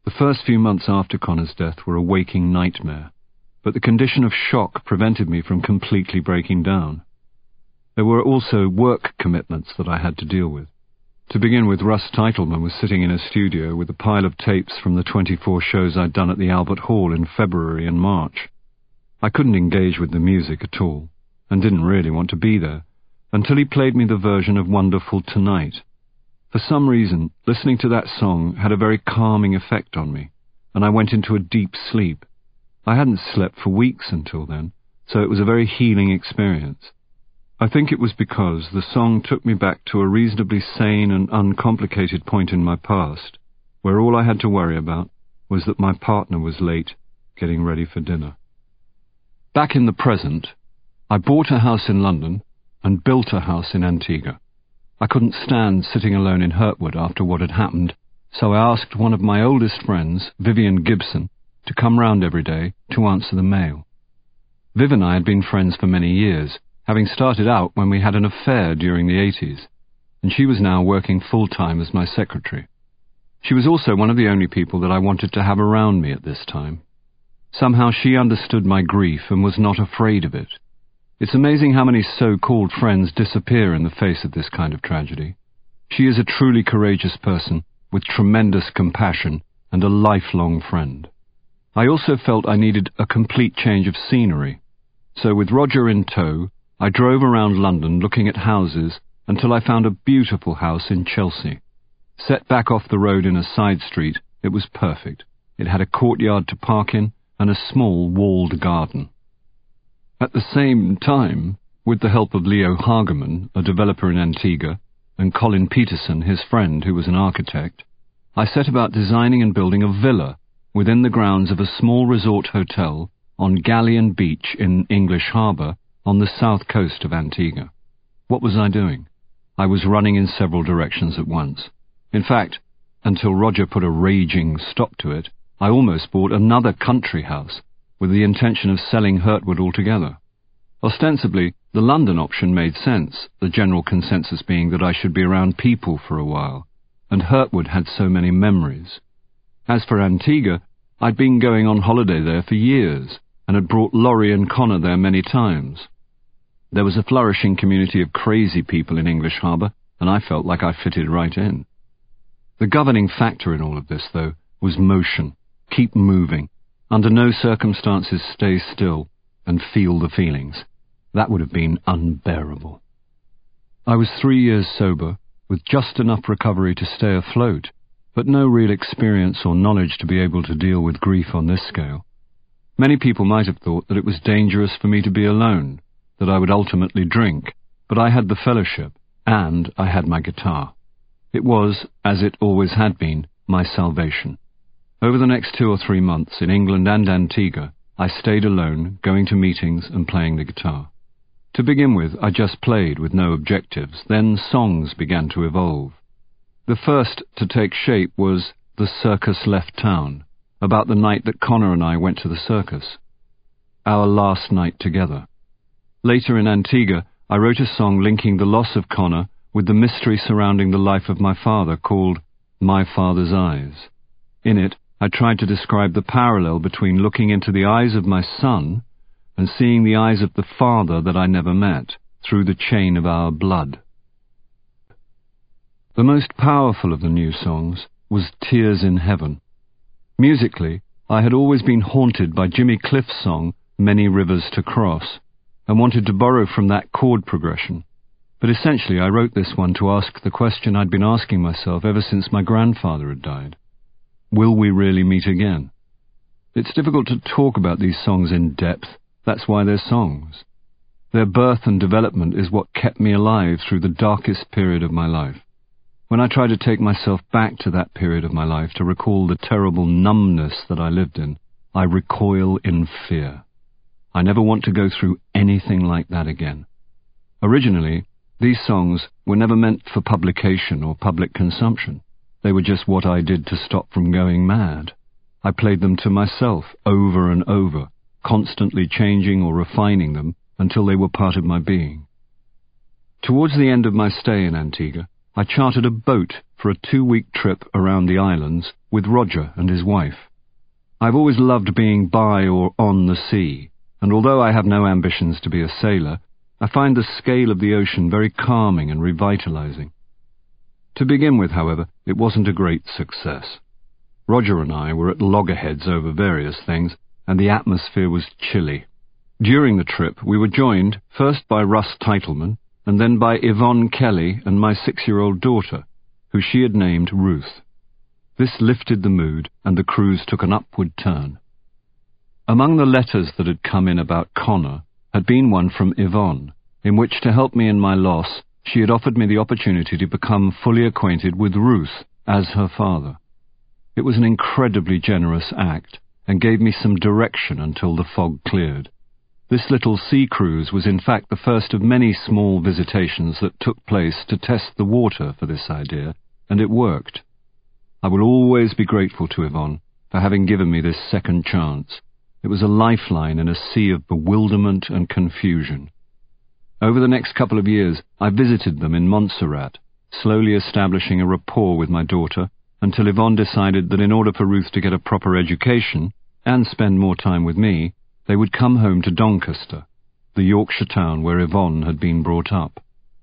The first few months after Connor's death were a waking nightmare, but the condition of shock prevented me from completely breaking down. There were also work commitments that I had to deal with. To begin with, Russ Teitelman was sitting in a studio with a pile of tapes from the 24 shows I'd done at the Albert Hall in February and March. I couldn't engage with the music at all, and didn't really want to be there, until he played me the version of Wonderful Tonight. For some reason, listening to that song had a very calming effect on me, and I went into a deep sleep. I hadn't slept for weeks until then, so it was a very healing experience. I think it was because the song took me back to a reasonably sane and uncomplicated point in my past, where all I had to worry about was that my partner was late, getting ready for dinner. Back in the present, I bought a house in London and built a house in Antigua. I couldn't stand sitting alone in Hurtwood after what had happened, so I asked one of my oldest friends, Vivian Gibson, to come round every day to answer the mail. Viv and I had been friends for many years, having started out when we had an affair during the 80s, and she was now working full-time as my secretary. She was also one of the only people that I wanted to have around me at this time. Somehow she understood my grief and was not afraid of it. It's amazing how many so-called friends disappear in the face of this kind of tragedy. She is a truly courageous person with tremendous compassion and a lifelong friend. I also felt I needed a complete change of scenery. So with Roger in tow, I drove around London looking at houses until I found a beautiful house in Chelsea. Set back off the road in a side street, it was perfect. It had a courtyard to park in and a small walled garden. At the same time, with the help of Leo Hageman, a developer in Antigua, and Colin Peterson, his friend who was an architect, I set about designing and building a villa within the grounds of a small resort hotel on Galleon Beach in English Harbour on the south coast of Antigua. What was I doing? I was running in several directions at once. In fact, until Roger put a raging stop to it, I almost bought another country house, with the intention of selling Hurtwood altogether. Ostensibly, the London option made sense, the general consensus being that I should be around people for a while, and Hurtwood had so many memories. As for Antigua, I'd been going on holiday there for years, and had brought Laurie and Connor there many times. There was a flourishing community of crazy people in English Harbour, and I felt like I fitted right in. The governing factor in all of this, though, was motion. Keep moving. Under no circumstances stay still and feel the feelings. That would have been unbearable. I was 3 years sober, with just enough recovery to stay afloat, but no real experience or knowledge to be able to deal with grief on this scale. Many people might have thought that it was dangerous for me to be alone, that I would ultimately drink, but I had the fellowship, and I had my guitar. It was, as it always had been, my salvation. Over the next 2 or 3 months in England and Antigua, I stayed alone, going to meetings and playing the guitar. To begin with, I just played with no objectives. Then songs began to evolve. The first to take shape was The Circus Left Town, about the night that Connor and I went to the circus. Our last night together. Later in Antigua, I wrote a song linking the loss of Connor with the mystery surrounding the life of my father called My Father's Eyes. In it, I tried to describe the parallel between looking into the eyes of my son and seeing the eyes of the father that I never met, through the chain of our blood. The most powerful of the new songs was Tears in Heaven. Musically, I had always been haunted by Jimmy Cliff's song Many Rivers to Cross, and wanted to borrow from that chord progression. But essentially I wrote this one to ask the question I'd been asking myself ever since my grandfather had died. Will we really meet again? It's difficult to talk about these songs in depth. That's why they're songs. Their birth and development is what kept me alive through the darkest period of my life. When I try to take myself back to that period of my life to recall the terrible numbness that I lived in, I recoil in fear. I never want to go through anything like that again. Originally, these songs were never meant for publication or public consumption. They were just what I did to stop from going mad. I played them to myself over and over, constantly changing or refining them until they were part of my being. Towards the end of my stay in Antigua, I chartered a boat for a 2-week trip around the islands with Roger and his wife. I've always loved being by or on the sea, and although I have no ambitions to be a sailor, I find the scale of the ocean very calming and revitalizing. To begin with, however, it wasn't a great success. Roger and I were at loggerheads over various things, and the atmosphere was chilly. During the trip, we were joined first by Russ Teitelman, and then by Yvonne Kelly and my 6-year-old daughter, who she had named Ruth. This lifted the mood, and the cruise took an upward turn. Among the letters that had come in about Connor had been one from Yvonne, in which, to help me in my loss, she had offered me the opportunity to become fully acquainted with Ruth as her father. It was an incredibly generous act, and gave me some direction until the fog cleared. This little sea cruise was in fact the first of many small visitations that took place to test the water for this idea, and it worked. I will always be grateful to Yvonne for having given me this second chance. It was a lifeline in a sea of bewilderment and confusion. Over the next couple of years, I visited them in Montserrat, slowly establishing a rapport with my daughter, until Yvonne decided that in order for Ruth to get a proper education and spend more time with me, they would come home to Doncaster, the Yorkshire town where Yvonne had been brought up.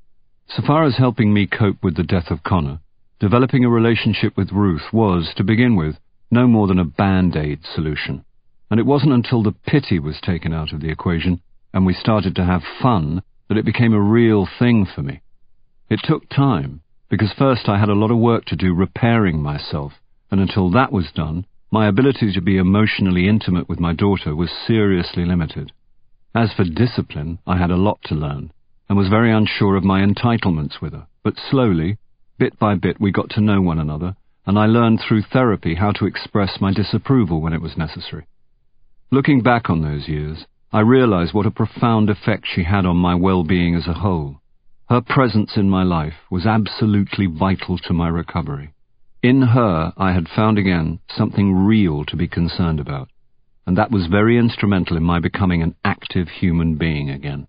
So far as helping me cope with the death of Connor, developing a relationship with Ruth was, to begin with, no more than a band-aid solution, and it wasn't until the pity was taken out of the equation and we started to have fun that it became a real thing for me. It took time, because first I had a lot of work to do repairing myself, and until that was done, my ability to be emotionally intimate with my daughter was seriously limited. As for discipline, I had a lot to learn, and was very unsure of my entitlements with her, but slowly, bit by bit, we got to know one another, and I learned through therapy how to express my disapproval when it was necessary. Looking back on those years, I realized what a profound effect she had on my well-being as a whole. Her presence in my life was absolutely vital to my recovery. In her, I had found again something real to be concerned about, and that was very instrumental in my becoming an active human being again.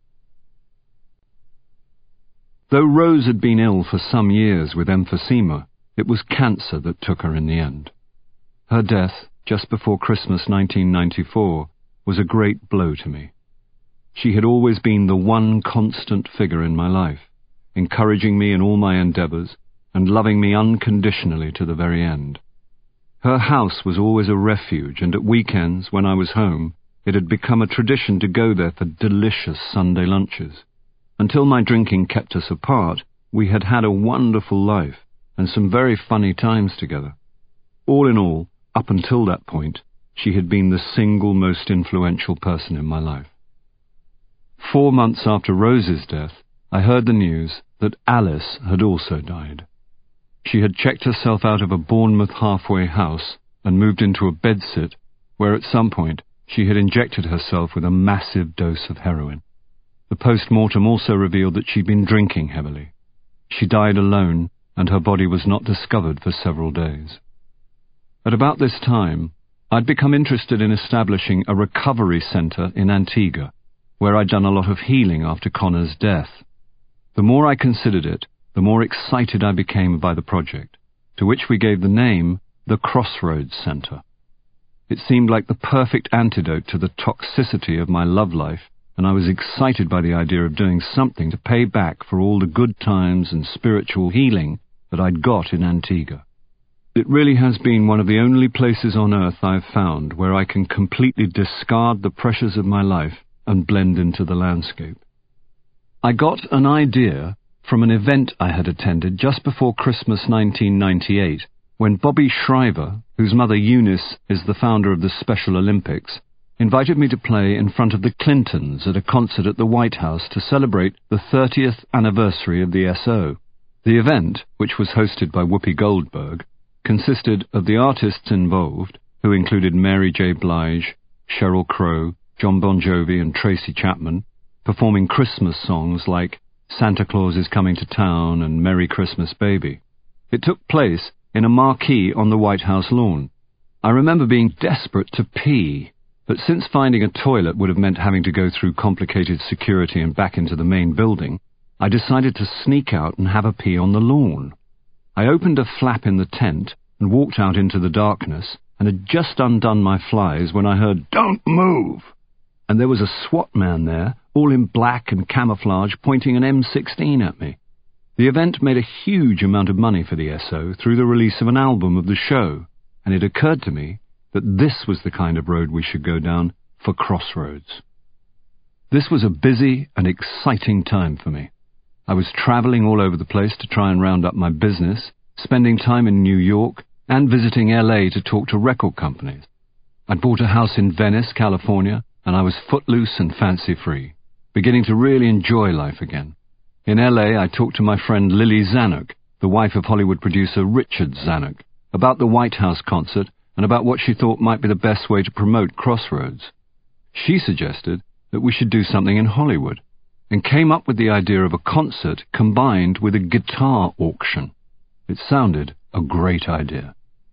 Though Rose had been ill for some years with emphysema, it was cancer that took her in the end. Her death, just before Christmas 1994, was a great blow to me. She had always been the one constant figure in my life, encouraging me in all my endeavours and loving me unconditionally to the very end. Her house was always a refuge, and at weekends, when I was home, it had become a tradition to go there for delicious Sunday lunches. Until my drinking kept us apart, we had had a wonderful life and some very funny times together. All in all, up until that point, she had been the single most influential person in my life. 4 months after Rose's death, I heard the news that Alice had also died. She had checked herself out of a Bournemouth halfway house and moved into a bedsit where at some point she had injected herself with a massive dose of heroin. The post-mortem also revealed that she'd been drinking heavily. She died alone, and her body was not discovered for several days. At about this time, I'd become interested in establishing a recovery centre in Antigua, where I'd done a lot of healing after Connor's death. The more I considered it, the more excited I became by the project, to which we gave the name the Crossroads Centre. It seemed like the perfect antidote to the toxicity of my love life, and I was excited by the idea of doing something to pay back for all the good times and spiritual healing that I'd got in Antigua. It really has been one of the only places on earth I've found where I can completely discard the pressures of my life and blend into the landscape. I got an idea from an event I had attended just before Christmas 1998, when Bobby Shriver, whose mother Eunice is the founder of the Special Olympics, invited me to play in front of the Clintons at a concert at the White House to celebrate the 30th anniversary of the SO. The event, which was hosted by Whoopi Goldberg, consisted of the artists involved, who included Mary J. Blige, Sheryl Crow, John Bon Jovi and Tracy Chapman, performing Christmas songs like Santa Claus is Coming to Town and Merry Christmas Baby. It took place in a marquee on the White House lawn. I remember being desperate to pee, but since finding a toilet would have meant having to go through complicated security and back into the main building, I decided to sneak out and have a pee on the lawn. I opened a flap in the tent and walked out into the darkness and had just undone my flies when I heard, "Don't move!" And there was a SWAT man there, all in black and camouflage, pointing an M16 at me. The event made a huge amount of money for the SO through the release of an album of the show, and it occurred to me that this was the kind of road we should go down for Crossroads. This was a busy and exciting time for me. I was traveling all over the place to try and round up my business, spending time in New York, and visiting LA to talk to record companies. I'd bought a house in Venice, California, and I was footloose and fancy-free, beginning to really enjoy life again. In LA, I talked to my friend Lily Zanuck, the wife of Hollywood producer Richard Zanuck, about the White House concert and about what she thought might be the best way to promote Crossroads. She suggested that we should do something in Hollywood, and came up with the idea of a concert combined with a guitar auction. It sounded a great idea.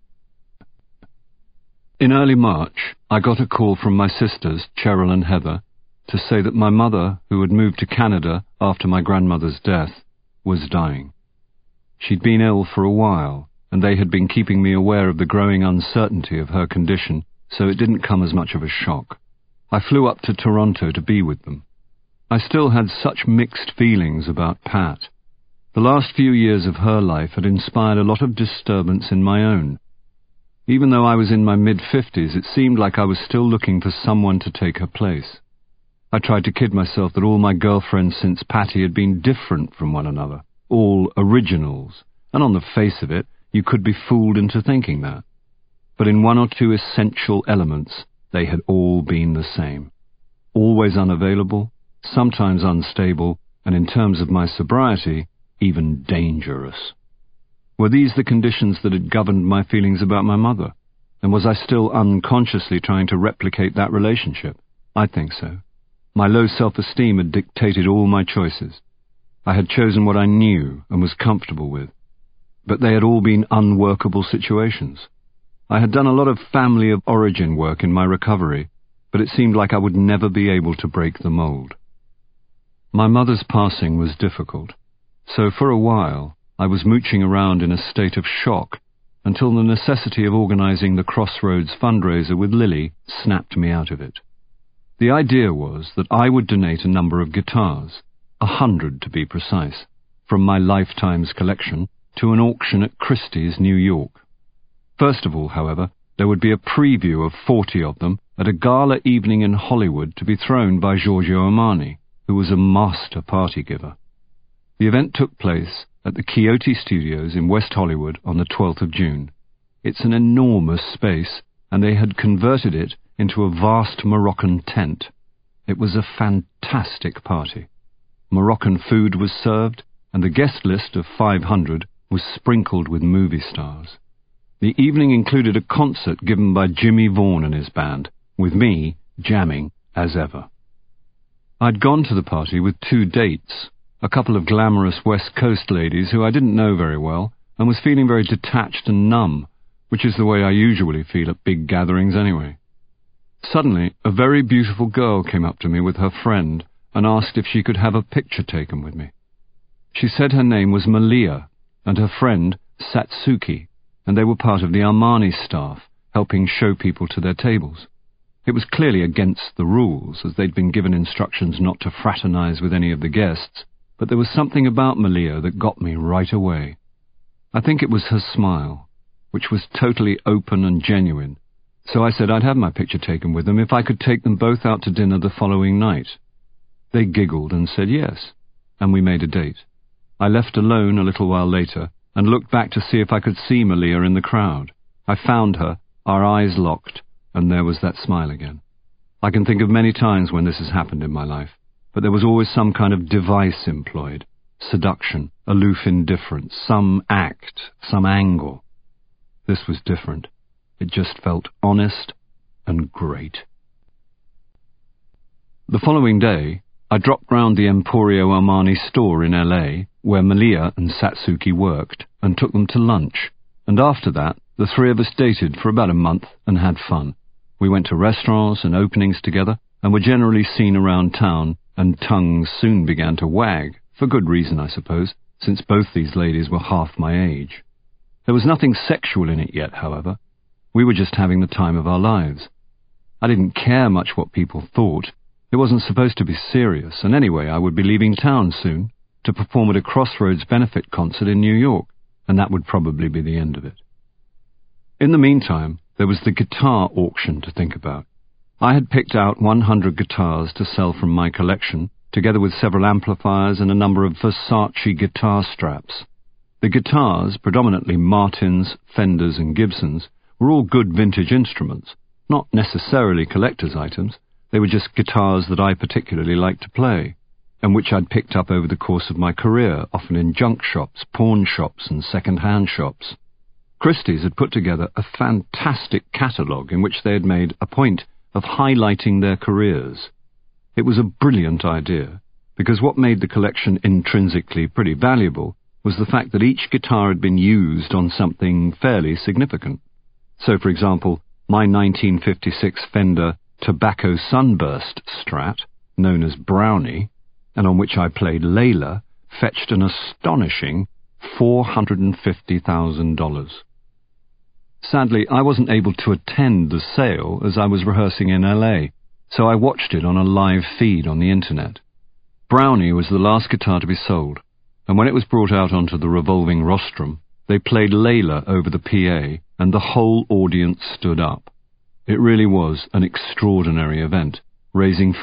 In early March, I got a call from my sisters, Cheryl and Heather, to say that my mother, who had moved to Canada after my grandmother's death, was dying. She'd been ill for a while, and they had been keeping me aware of the growing uncertainty of her condition, so it didn't come as much of a shock. I flew up to Toronto to be with them. I still had such mixed feelings about Pat. The last few years of her life had inspired a lot of disturbance in my own. Even though I was in my mid-50s, it seemed like I was still looking for someone to take her place. I tried to kid myself that all my girlfriends since Patty had been different from one another, all originals, and on the face of it, you could be fooled into thinking that. But in one or two essential elements, they had all been the same. Always unavailable, sometimes unstable, and in terms of my sobriety, even dangerous. Were these the conditions that had governed my feelings about my mother? And was I still unconsciously trying to replicate that relationship? I think so. My low self-esteem had dictated all my choices. I had chosen what I knew and was comfortable with. But they had all been unworkable situations. I had done a lot of family of origin work in my recovery, but it seemed like I would never be able to break the mold. My mother's passing was difficult, so for a while I was mooching around in a state of shock until the necessity of organizing the Crossroads fundraiser with Lily snapped me out of it. The idea was that I would donate a number of guitars, 100 to be precise, from my lifetime's collection to an auction at Christie's, New York. First of all, however, there would be a preview of 40 of them at a gala evening in Hollywood to be thrown by Giorgio Armani, who was a master party giver. The event took place at the Quixote Studios in West Hollywood on the 12th of June. It's an enormous space, and they had converted it into a vast Moroccan tent. It was a fantastic party. Moroccan food was served, and the guest list of 500 was sprinkled with movie stars. The evening included a concert given by Jimmy Vaughan and his band, with me jamming as ever. I'd gone to the party with 2 dates, a couple of glamorous West Coast ladies who I didn't know very well, and was feeling very detached and numb, which is the way I usually feel at big gatherings anyway. Suddenly, a very beautiful girl came up to me with her friend and asked if she could have a picture taken with me. She said her name was Malia, and her friend Satsuki, and they were part of the Armani staff, helping show people to their tables. It was clearly against the rules, as they'd been given instructions not to fraternize with any of the guests, but there was something about Malia that got me right away. I think it was her smile, which was totally open and genuine, so I said I'd have my picture taken with them if I could take them both out to dinner the following night. They giggled and said yes, and we made a date. I left alone a little while later and looked back to see if I could see Malia in the crowd. I found her, our eyes locked, and there was that smile again. I can think of many times when this has happened in my life, but there was always some kind of device employed. Seduction, aloof indifference, some act, some angle. This was different. It just felt honest and great. The following day, I dropped round the Emporio Armani store in LA, where Malia and Satsuki worked, and took them to lunch, and after that, the 3 of us dated for about a month and had fun. We went to restaurants and openings together, and were generally seen around town, and tongues soon began to wag, for good reason, I suppose, since both these ladies were half my age. There was nothing sexual in it yet, however. We were just having the time of our lives. I didn't care much what people thought. It wasn't supposed to be serious, and anyway, I would be leaving town soon to perform at a Crossroads benefit concert in New York, and that would probably be the end of it. In the meantime, there was the guitar auction to think about. I had picked out 100 guitars to sell from my collection, together with several amplifiers and a number of Versace guitar straps. The guitars, predominantly Martins, Fenders and Gibsons, were all good vintage instruments, not necessarily collector's items. They were just guitars that I particularly liked to play, and which I'd picked up over the course of my career, often in junk shops, pawn shops and second-hand shops. Christie's had put together a fantastic catalogue in which they had made a point of highlighting their careers. It was a brilliant idea, because what made the collection intrinsically pretty valuable was the fact that each guitar had been used on something fairly significant. So, for example, my 1956 Fender Tobacco Sunburst Strat, known as Brownie, and on which I played Layla, fetched an astonishing $450,000. Sadly, I wasn't able to attend the sale as I was rehearsing in LA, so I watched it on a live feed on the internet. Brownie was the last guitar to be sold, and when it was brought out onto the revolving rostrum, they played Layla over the PA, and the whole audience stood up. It really was an extraordinary event, raising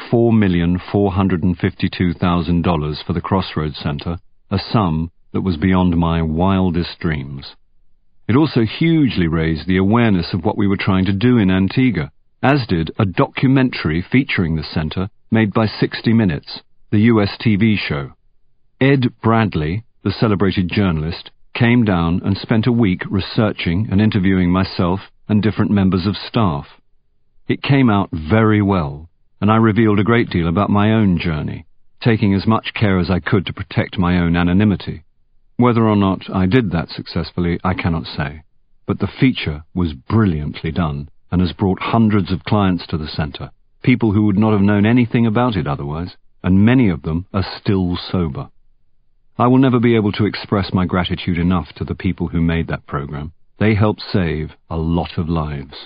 $4,452,000 for the Crossroads Center, a sum that was beyond my wildest dreams. It also hugely raised the awareness of what we were trying to do in Antigua, as did a documentary featuring the center made by 60 Minutes, the US TV show. Ed Bradley, the celebrated journalist, came down and spent a week researching and interviewing myself and different members of staff. It came out very well, and I revealed a great deal about my own journey, taking as much care as I could to protect my own anonymity. Whether or not I did that successfully, I cannot say, but the feature was brilliantly done and has brought hundreds of clients to the center, people who would not have known anything about it otherwise, and many of them are still sober. I will never be able to express my gratitude enough to the people who made that program. They helped save a lot of lives.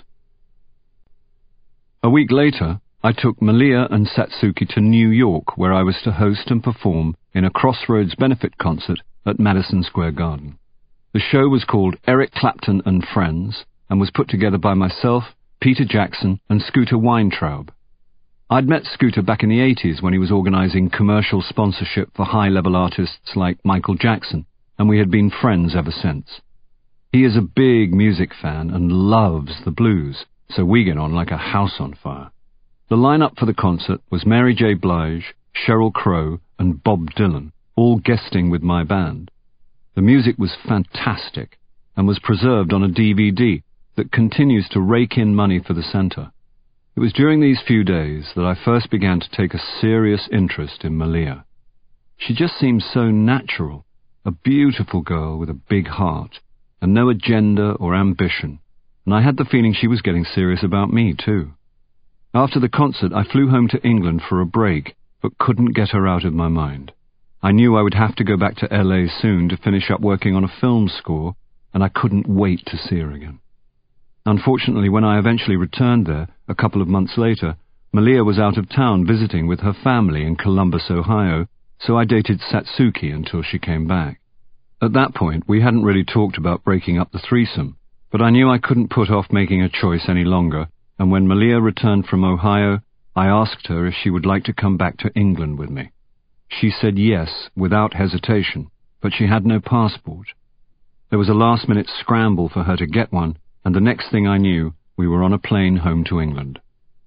A week later, I took Malia and Satsuki to New York, where I was to host and perform in a Crossroads benefit concert at Madison Square Garden. The show was called Eric Clapton and Friends and was put together by myself, Peter Jackson and Scooter Weintraub. I'd met Scooter back in the 80s when he was organizing commercial sponsorship for high-level artists like Michael Jackson, and we had been friends ever since. He is a big music fan and loves the blues, so we get on like a house on fire. The lineup for the concert was Mary J. Blige, Sheryl Crow and Bob Dylan, all guesting with my band. The music was fantastic and was preserved on a DVD that continues to rake in money for the center. It was during these few days that I first began to take a serious interest in Malia. She just seemed so natural, a beautiful girl with a big heart, and no agenda or ambition, and I had the feeling she was getting serious about me too. After the concert, I flew home to England for a break, but couldn't get her out of my mind. I knew I would have to go back to LA soon to finish up working on a film score, and I couldn't wait to see her again. Unfortunately, when I eventually returned there, a couple of months later, Malia was out of town visiting with her family in Columbus, Ohio, so I dated Satsuki until she came back. At that point, we hadn't really talked about breaking up the threesome, but I knew I couldn't put off making a choice any longer, and when Malia returned from Ohio, I asked her if she would like to come back to England with me. She said yes, without hesitation, but she had no passport. There was a last-minute scramble for her to get one, and the next thing I knew, we were on a plane home to England.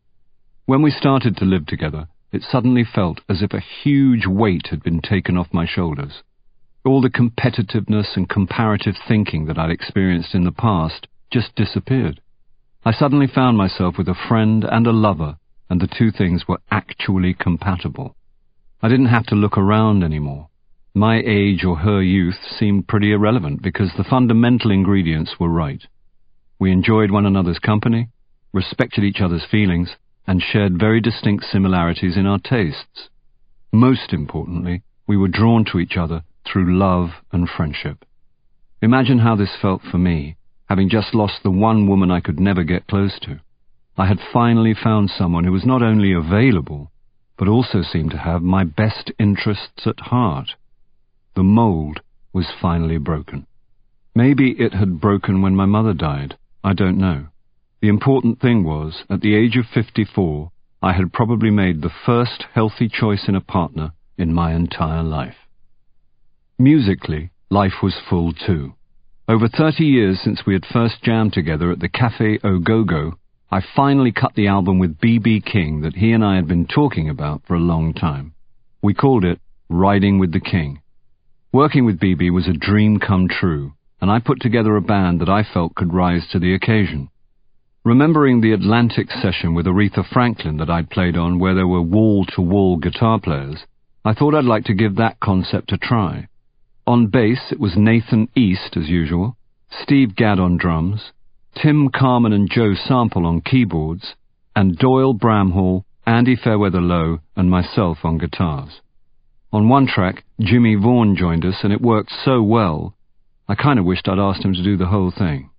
When we started to live together, it suddenly felt as if a huge weight had been taken off my shoulders. All the competitiveness and comparative thinking that I'd experienced in the past just disappeared. I suddenly found myself with a friend and a lover, and the two things were actually compatible. I didn't have to look around anymore. My age or her youth seemed pretty irrelevant because the fundamental ingredients were right. We enjoyed one another's company, respected each other's feelings, and shared very distinct similarities in our tastes. Most importantly, we were drawn to each other through love and friendship. Imagine how this felt for me, having just lost the one woman I could never get close to. I had finally found someone who was not only available, but also seemed to have my best interests at heart. The mold was finally broken. Maybe it had broken when my mother died. I don't know. The important thing was, at the age of 54, I had probably made the first healthy choice in a partner in my entire life. Musically, life was full too. Over 30 years since we had first jammed together at the Café Au Go-Go, I finally cut the album with B.B. King that he and I had been talking about for a long time. We called it Riding with the King. Working with B.B. was a dream come true, and I put together a band that I felt could rise to the occasion. Remembering the Atlantic session with Aretha Franklin that I'd played on where there were wall-to-wall guitar players, I thought I'd like to give that concept a try. On bass it was Nathan East as usual, Steve Gadd on drums, Tim Carman and Joe Sample on keyboards, and Doyle Bramhall, Andy Fairweather Lowe, and myself on guitars. On one track, Jimmy Vaughan joined us, and it worked so well, I kind of wished I'd asked him to do the whole thing.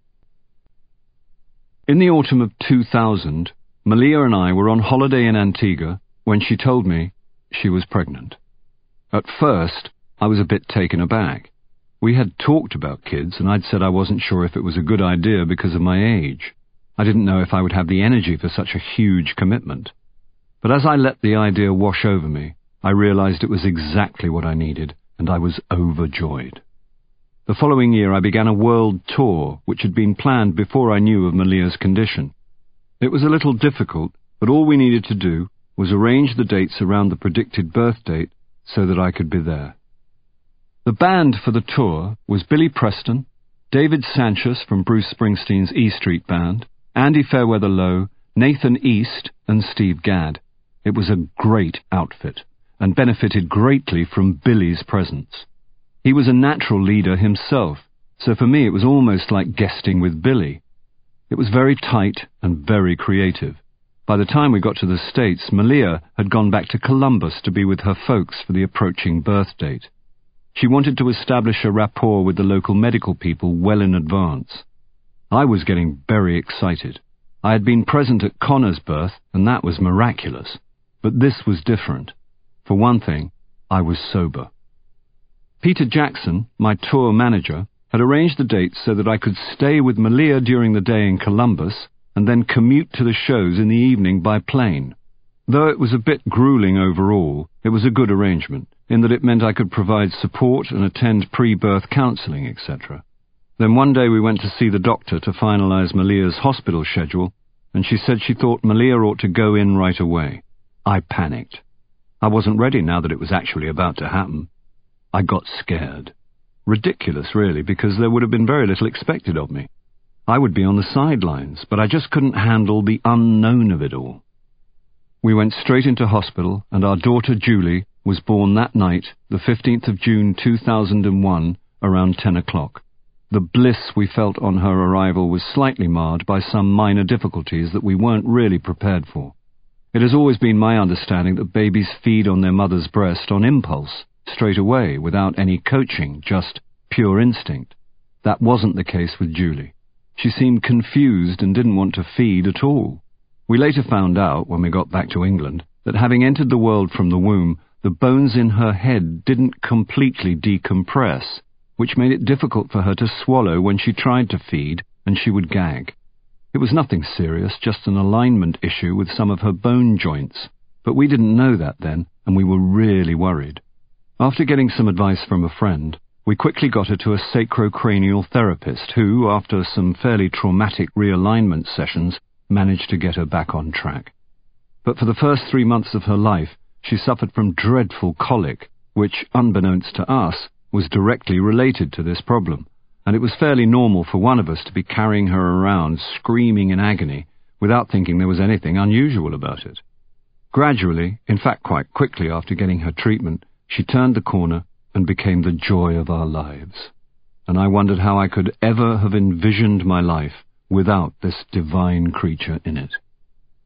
In the autumn of 2000, Malia and I were on holiday in Antigua when she told me she was pregnant. At first, I was a bit taken aback. We had talked about kids, and I'd said I wasn't sure if it was a good idea because of my age. I didn't know if I would have the energy for such a huge commitment. But as I let the idea wash over me, I realized it was exactly what I needed, and I was overjoyed. The following year I began a world tour, which had been planned before I knew of Malia's condition. It was a little difficult, but all we needed to do was arrange the dates around the predicted birth date so that I could be there. The band for the tour was Billy Preston, David Sanchez from Bruce Springsteen's E Street Band, Andy Fairweather Lowe, Nathan East, and Steve Gadd. It was a great outfit, and benefited greatly from Billy's presence. He was a natural leader himself, so for me it was almost like guesting with Billy. It was very tight and very creative. By the time we got to the States, Malia had gone back to Columbus to be with her folks for the approaching birth date. She wanted to establish a rapport with the local medical people well in advance. I was getting very excited. I had been present at Connor's birth, and that was miraculous. But this was different. For one thing, I was sober. Peter Jackson, my tour manager, had arranged the dates so that I could stay with Malia during the day in Columbus and then commute to the shows in the evening by plane. Though it was a bit grueling overall, it was a good arrangement, in that it meant I could provide support and attend pre-birth counselling, etc. Then one day we went to see the doctor to finalise Malia's hospital schedule, and she said she thought Malia ought to go in right away. I panicked. I wasn't ready now that it was actually about to happen. I got scared. Ridiculous, really, because there would have been very little expected of me. I would be on the sidelines, but I just couldn't handle the unknown of it all. We went straight into hospital, and our daughter Julie was born that night, the 15th of June 2001, around 10 o'clock. The bliss we felt on her arrival was slightly marred by some minor difficulties that we weren't really prepared for. It has always been my understanding that babies feed on their mother's breast on impulse, straight away, without any coaching, just pure instinct. That wasn't the case with Julie. She seemed confused and didn't want to feed at all. We later found out, when we got back to England, that having entered the world from the womb, the bones in her head didn't completely decompress, which made it difficult for her to swallow when she tried to feed, and she would gag. It was nothing serious, just an alignment issue with some of her bone joints, but we didn't know that then, and we were really worried. After getting some advice from a friend, we quickly got her to a sacrocranial therapist who, after some fairly traumatic realignment sessions, managed to get her back on track. But for the first 3 months of her life, she suffered from dreadful colic, which, unbeknownst to us, was directly related to this problem, and it was fairly normal for one of us to be carrying her around screaming in agony without thinking there was anything unusual about it. Gradually, in fact quite quickly after getting her treatment, she turned the corner and became the joy of our lives. And I wondered how I could ever have envisioned my life without this divine creature in it.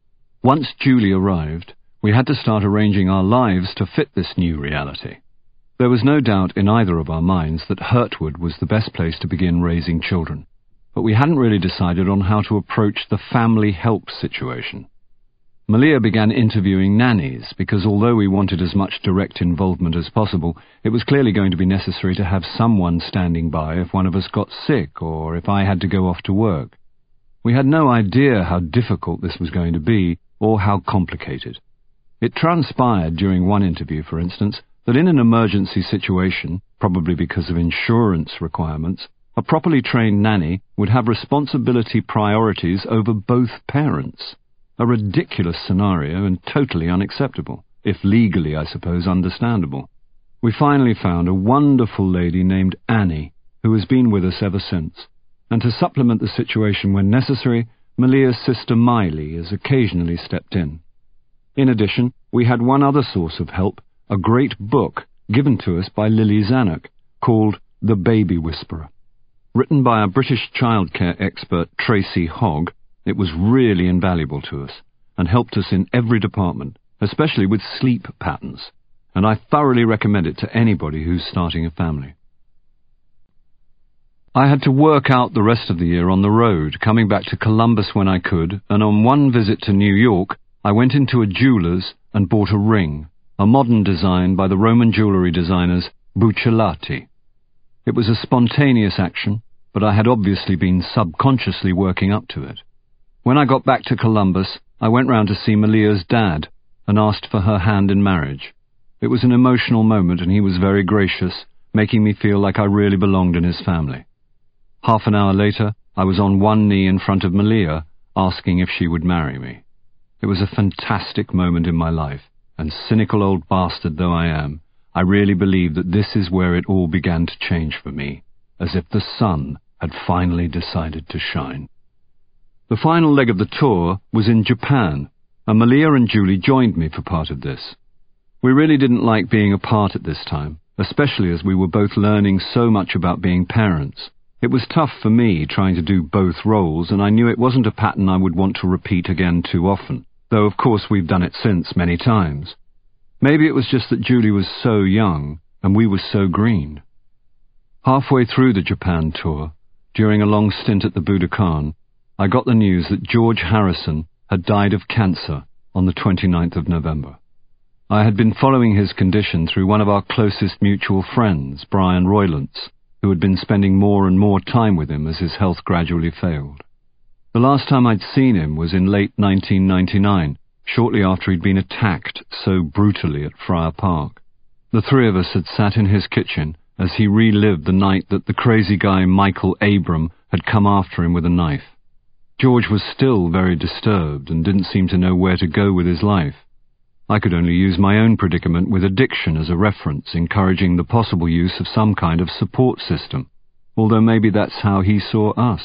Once Julie arrived, we had to start arranging our lives to fit this new reality. There was no doubt in either of our minds that Hurtwood was the best place to begin raising children, but we hadn't really decided on how to approach the family help situation. Malia began interviewing nannies because although we wanted as much direct involvement as possible, it was clearly going to be necessary to have someone standing by if one of us got sick or if I had to go off to work. We had no idea how difficult this was going to be or how complicated. It transpired during one interview, for instance, that in an emergency situation, probably because of insurance requirements, a properly trained nanny would have responsibility priorities over both parents. A ridiculous scenario and totally unacceptable, if legally, I suppose, understandable. We finally found a wonderful lady named Annie, who has been with us ever since, and to supplement the situation when necessary, Malia's sister Miley has occasionally stepped in. In addition, we had one other source of help, a great book given to us by Lily Zanuck, called The Baby Whisperer. Written by a British childcare expert, Tracy Hogg, it was really invaluable to us and helped us in every department, especially with sleep patterns, and I thoroughly recommend it to anybody who's starting a family. I had to work out the rest of the year on the road, coming back to Columbus when I could, and on one visit to New York, I went into a jeweler's and bought a ring, a modern design by the Roman jewellery designers Buccellati. It was a spontaneous action, but I had obviously been subconsciously working up to it. When I got back to Columbus, I went round to see Malia's dad and asked for her hand in marriage. It was an emotional moment and he was very gracious, making me feel like I really belonged in his family. Half an hour later, I was on one knee in front of Malia, asking if she would marry me. It was a fantastic moment in my life, and cynical old bastard though I am, I really believe that this is where it all began to change for me, as if the sun had finally decided to shine. The final leg of the tour was in Japan, and Malia and Julie joined me for part of this. We really didn't like being apart at this time, especially as we were both learning so much about being parents. It was tough for me trying to do both roles, and I knew it wasn't a pattern I would want to repeat again too often, though of course we've done it since many times. Maybe it was just that Julie was so young, and we were so green. Halfway through the Japan tour, during a long stint at the Budokan, I got the news that George Harrison had died of cancer on the 29th of November. I had been following his condition through one of our closest mutual friends, Brian Roylance, who had been spending more and more time with him as his health gradually failed. The last time I'd seen him was in late 1999, shortly after he'd been attacked so brutally at Friar Park. The three of us had sat in his kitchen as he relived the night that the crazy guy Michael Abram had come after him with a knife. George was still very disturbed and didn't seem to know where to go with his life. I could only use my own predicament with addiction as a reference, encouraging the possible use of some kind of support system, although maybe that's how he saw us.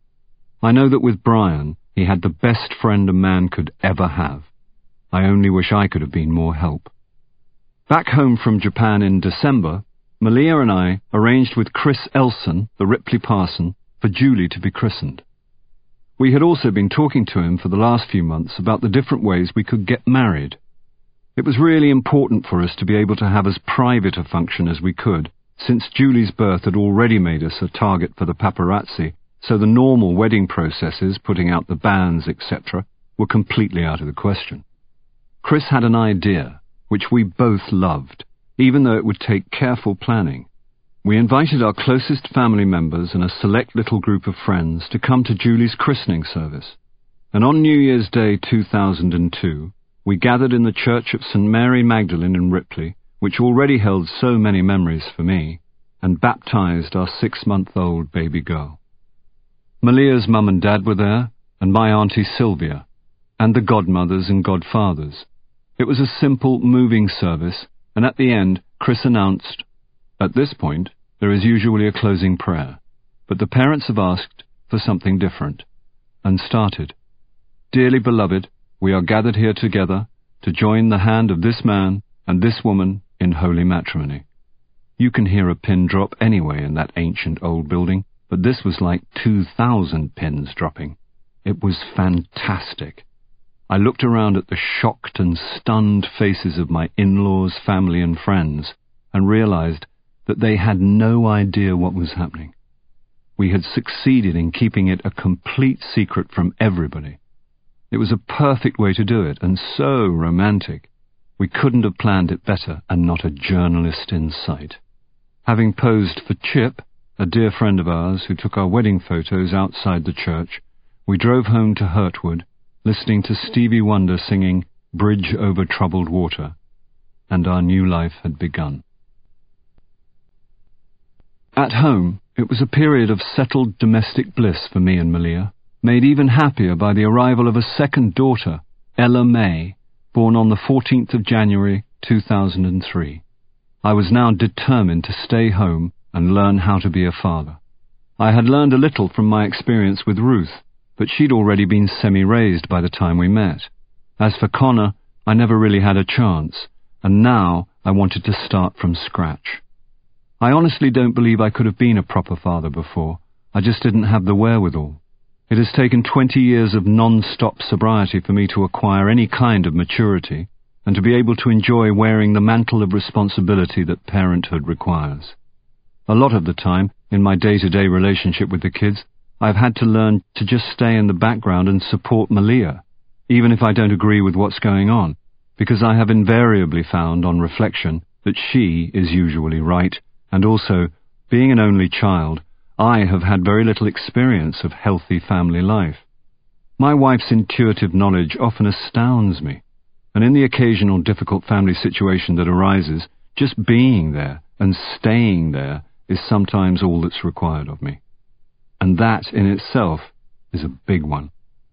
I know that with Brian, he had the best friend a man could ever have. I only wish I could have been more help. Back home from Japan in December, Malia and I arranged with Chris Elson, the Ripley parson, for Julie to be christened. We had also been talking to him for the last few months about the different ways we could get married. It was really important for us to be able to have as private a function as we could, since Julie's birth had already made us a target for the paparazzi, so the normal wedding processes, putting out the banns, etc., were completely out of the question. Chris had an idea, which we both loved, even though it would take careful planning. We invited our closest family members and a select little group of friends to come to Julie's christening service. And on New Year's Day 2002, we gathered in the church of St. Mary Magdalene in Ripley, which already held so many memories for me, and baptized our 6-month-old baby girl. Malia's mum and dad were there, and my auntie Sylvia, and the godmothers and godfathers. It was a simple, moving service, and at the end, Chris announced, "At this point, there is usually a closing prayer, but the parents have asked for something different," and started. "Dearly beloved, we are gathered here together to join the hand of this man and this woman in holy matrimony." You can hear a pin drop anyway in that ancient old building, but this was like 2,000 pins dropping. It was fantastic. I looked around at the shocked and stunned faces of my in-laws, family and friends, and realized that they had no idea what was happening. We had succeeded in keeping it a complete secret from everybody. It was a perfect way to do it, and so romantic. We couldn't have planned it better, and not a journalist in sight. Having posed for Chip, a dear friend of ours who took our wedding photos outside the church, we drove home to Hurtwood, listening to Stevie Wonder singing Bridge Over Troubled Water, and our new life had begun. At home, it was a period of settled domestic bliss for me and Malia, made even happier by the arrival of a second daughter, Ella May, born on the 14th of January 2003. I was now determined to stay home and learn how to be a father. I had learned a little from my experience with Ruth, but she'd already been semi-raised by the time we met. As for Connor, I never really had a chance, and now I wanted to start from scratch. I honestly don't believe I could have been a proper father before. I just didn't have the wherewithal. It has taken 20 years of non-stop sobriety for me to acquire any kind of maturity, and to be able to enjoy wearing the mantle of responsibility that parenthood requires. A lot of the time, in my day-to-day relationship with the kids, I've had to learn to just stay in the background and support Malia, even if I don't agree with what's going on, because I have invariably found, on reflection, that she is usually right, and also, being an only child, I have had very little experience of healthy family life. My wife's intuitive knowledge often astounds me, and in the occasional difficult family situation that arises, just being there and staying there is sometimes all that's required of me. And that in itself is a big one.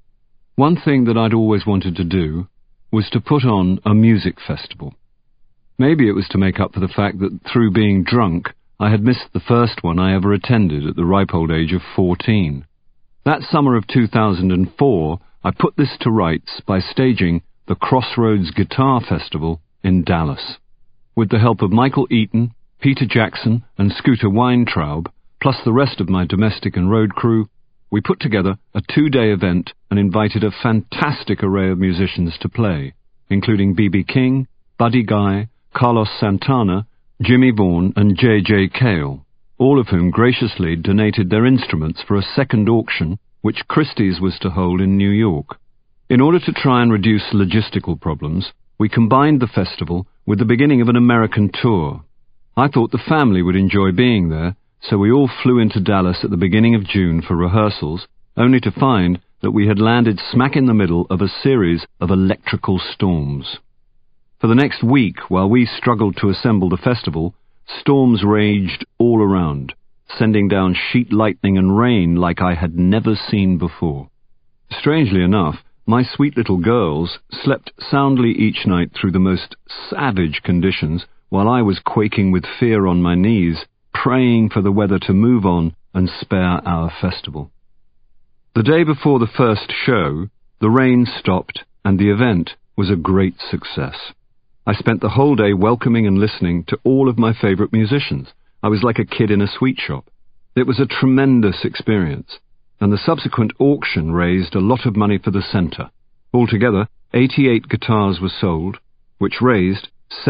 One thing that I'd always wanted to do was to put on a music festival. Maybe it was to make up for the fact that through being drunk, I had missed the first one I ever attended at the ripe old age of 14. That summer of 2004, I put this to rights by staging the Crossroads Guitar Festival in Dallas. With the help of Michael Eaton, Peter Jackson, and Scooter Weintraub, plus the rest of my domestic and road crew, we put together a 2-day event and invited a fantastic array of musicians to play, including B.B. King, Buddy Guy, Carlos Santana, Jimmy Vaughan, and J.J. Cale, all of whom graciously donated their instruments for a second auction which Christie's was to hold in New York. In order to try and reduce logistical problems, we combined the festival with the beginning of an American tour. I thought the family would enjoy being there, so we all flew into Dallas at the beginning of June for rehearsals, only to find that we had landed smack in the middle of a series of electrical storms. For the next week, while we struggled to assemble the festival, storms raged all around, sending down sheet lightning and rain like I had never seen before. Strangely enough, my sweet little girls slept soundly each night through the most savage conditions, while I was quaking with fear on my knees, praying for the weather to move on and spare our festival. The day before the first show, the rain stopped and the event was a great success. I spent the whole day welcoming and listening to all of my favorite musicians. I was like a kid in a sweet shop. It was a tremendous experience, and the subsequent auction raised a lot of money for the center. Altogether, 88 guitars were sold, which raised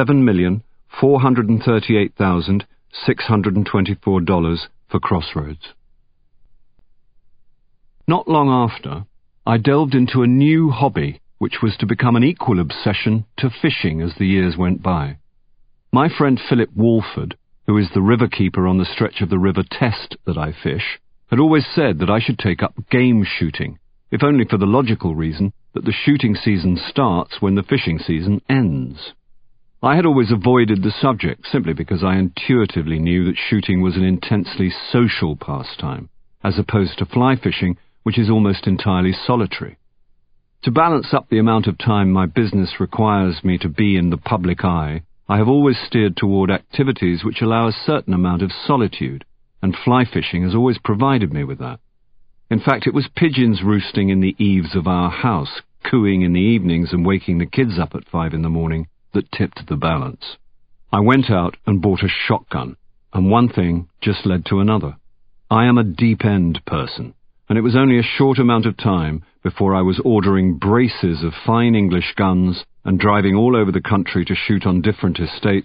$7,438,624 for Crossroads. Not long after, I delved into a new hobby, which was to become an equal obsession to fishing as the years went by. My friend Philip Walford, who is the riverkeeper on the stretch of the River Test that I fish, had always said that I should take up game shooting, if only for the logical reason that the shooting season starts when the fishing season ends. I had always avoided the subject simply because I intuitively knew that shooting was an intensely social pastime, as opposed to fly fishing, which is almost entirely solitary. To balance up the amount of time my business requires me to be in the public eye, I have always steered toward activities which allow a certain amount of solitude, and fly fishing has always provided me with that. In fact, it was pigeons roosting in the eaves of our house, cooing in the evenings and waking the kids up at 5 in the morning, that tipped the balance. I went out and bought a shotgun, and one thing just led to another. I am a deep-end person, and it was only a short amount of time before I was ordering braces of fine English guns and driving all over the country to shoot on different estates,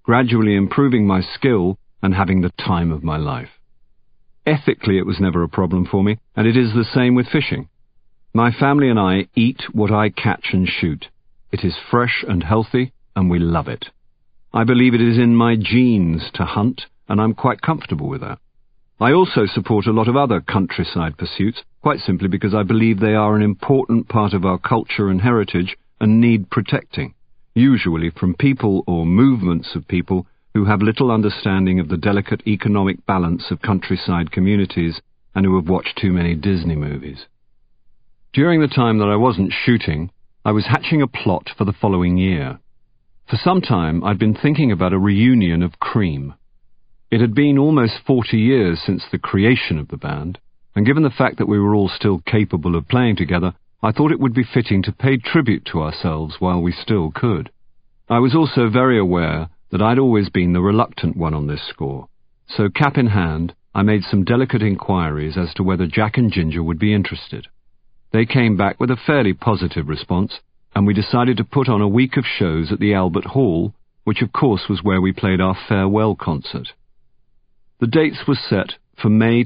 gradually improving my skill and having the time of my life. Ethically, it was never a problem for me, and it is the same with fishing. My family and I eat what I catch and shoot. It is fresh and healthy, and we love it. I believe it is in my genes to hunt, and I'm quite comfortable with that. I also support a lot of other countryside pursuits, quite simply because I believe they are an important part of our culture and heritage and need protecting, usually from people or movements of people who have little understanding of the delicate economic balance of countryside communities and who have watched too many Disney movies. During the time that I wasn't shooting, I was hatching a plot for the following year. For some time, I'd been thinking about a reunion of Cream. It had been almost 40 years since the creation of the band, and given the fact that we were all still capable of playing together, I thought it would be fitting to pay tribute to ourselves while we still could. I was also very aware that I'd always been the reluctant one on this score, so cap in hand, I made some delicate inquiries as to whether Jack and Ginger would be interested. They came back with a fairly positive response, and we decided to put on a week of shows at the Albert Hall, which of course was where we played our farewell concert. The dates were set for May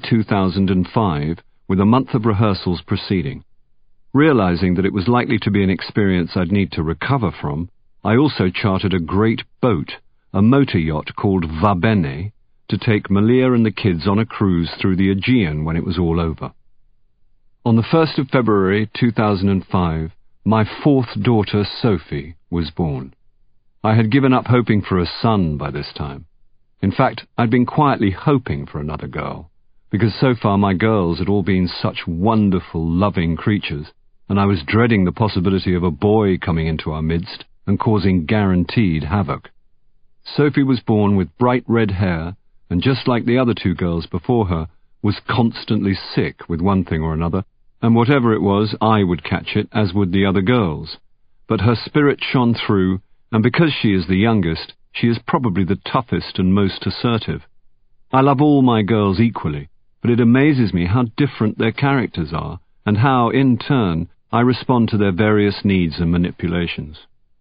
2005, with a month of rehearsals preceding. Realizing that it was likely to be an experience I'd need to recover from, I also chartered a great boat, a motor yacht called Va Bene, to take Malia and the kids on a cruise through the Aegean when it was all over. On the 1st of February 2005, my fourth daughter, Sophie, was born. I had given up hoping for a son by this time. In fact, I'd been quietly hoping for another girl, because so far my girls had all been such wonderful, loving creatures, and I was dreading the possibility of a boy coming into our midst and causing guaranteed havoc. Sophie was born with bright red hair, and just like the other two girls before her, was constantly sick with one thing or another, and whatever it was, I would catch it, as would the other girls. But her spirit shone through, and because she is the youngest, she is probably the toughest and most assertive. I love all my girls equally, but it amazes me how different their characters are, and how, in turn, I respond to their various needs and manipulations.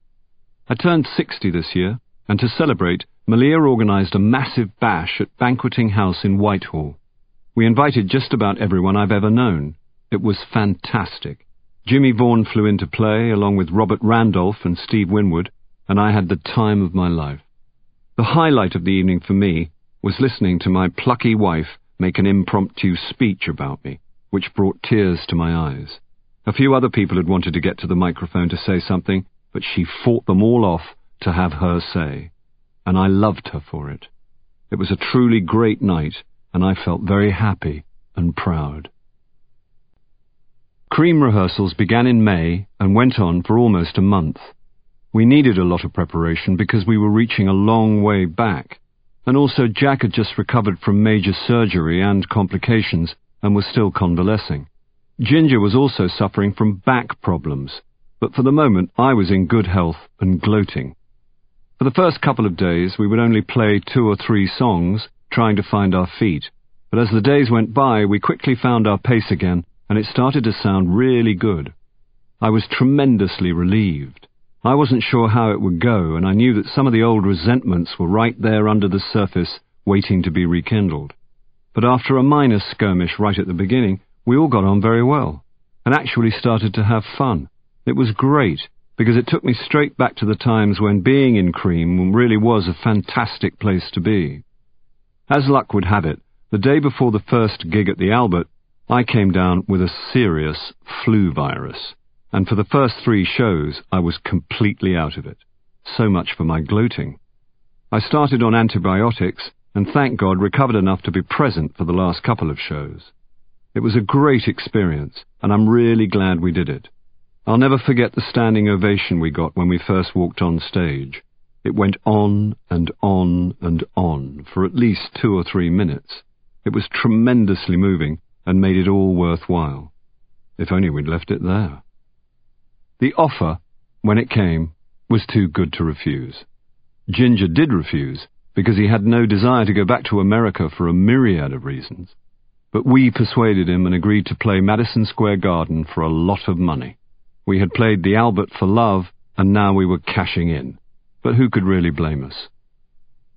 I turned 60 this year, and to celebrate, Malia organised a massive bash at Banqueting House in Whitehall. We invited just about everyone I've ever known. It was fantastic. Jimmy Vaughan flew in to play, along with Robert Randolph and Steve Winwood, and I had the time of my life. The highlight of the evening for me was listening to my plucky wife make an impromptu speech about me, which brought tears to my eyes. A few other people had wanted to get to the microphone to say something, but she fought them all off to have her say, and I loved her for it. It was a truly great night, and I felt very happy and proud. Cream rehearsals began in May and went on for almost a month. We needed a lot of preparation because we were reaching a long way back, and also Jack had just recovered from major surgery and complications and was still convalescing. Ginger was also suffering from back problems, but for the moment I was in good health and gloating. For the first couple of days we would only play 2 or 3 songs, trying to find our feet, but as the days went by we quickly found our pace again, and it started to sound really good. I was tremendously relieved. I wasn't sure how it would go, and I knew that some of the old resentments were right there under the surface, waiting to be rekindled. But after a minor skirmish right at the beginning, we all got on very well, and actually started to have fun. It was great, because it took me straight back to the times when being in Cream really was a fantastic place to be. As luck would have it, the day before the first gig at the Albert, I came down with a serious flu virus. And for the first 3 shows, I was completely out of it. So much for my gloating. I started on antibiotics, and thank God recovered enough to be present for the last couple of shows. It was a great experience, and I'm really glad we did it. I'll never forget the standing ovation we got when we first walked on stage. It went on and on and on for at least 2 or 3 minutes. It was tremendously moving and made it all worthwhile. If only we'd left it there. The offer, when it came, was too good to refuse. Ginger did refuse, because he had no desire to go back to America for a myriad of reasons. But we persuaded him and agreed to play Madison Square Garden for a lot of money. We had played the Albert for love, and now we were cashing in. But who could really blame us?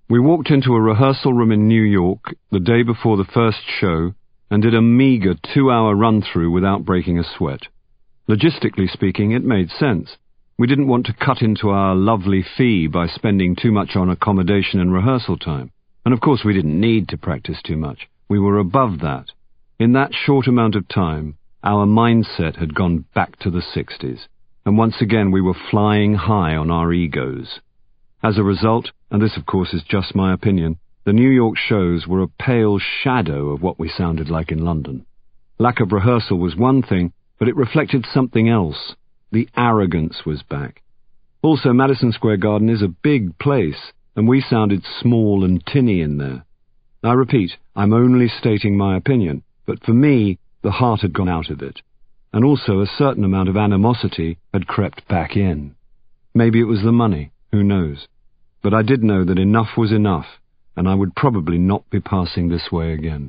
We walked into a rehearsal room in New York the day before the first show and did a meagre 2-hour run-through without breaking a sweat. Logistically speaking, it made sense. We didn't want to cut into our lovely fee by spending too much on accommodation and rehearsal time. And of course we didn't need to practice too much. We were above that. In that short amount of time, our mindset had gone back to the 60s. And once again we were flying high on our egos. As a result, and this of course is just my opinion, the New York shows were a pale shadow of what we sounded like in London. Lack of rehearsal was one thing, but it reflected something else. The arrogance was back. Also, Madison Square Garden is a big place, and we sounded small and tinny in there. I repeat, I'm only stating my opinion, but for me, the heart had gone out of it. And also a certain amount of animosity had crept back in. Maybe it was the money, who knows. But I did know that enough was enough, and I would probably not be passing this way again.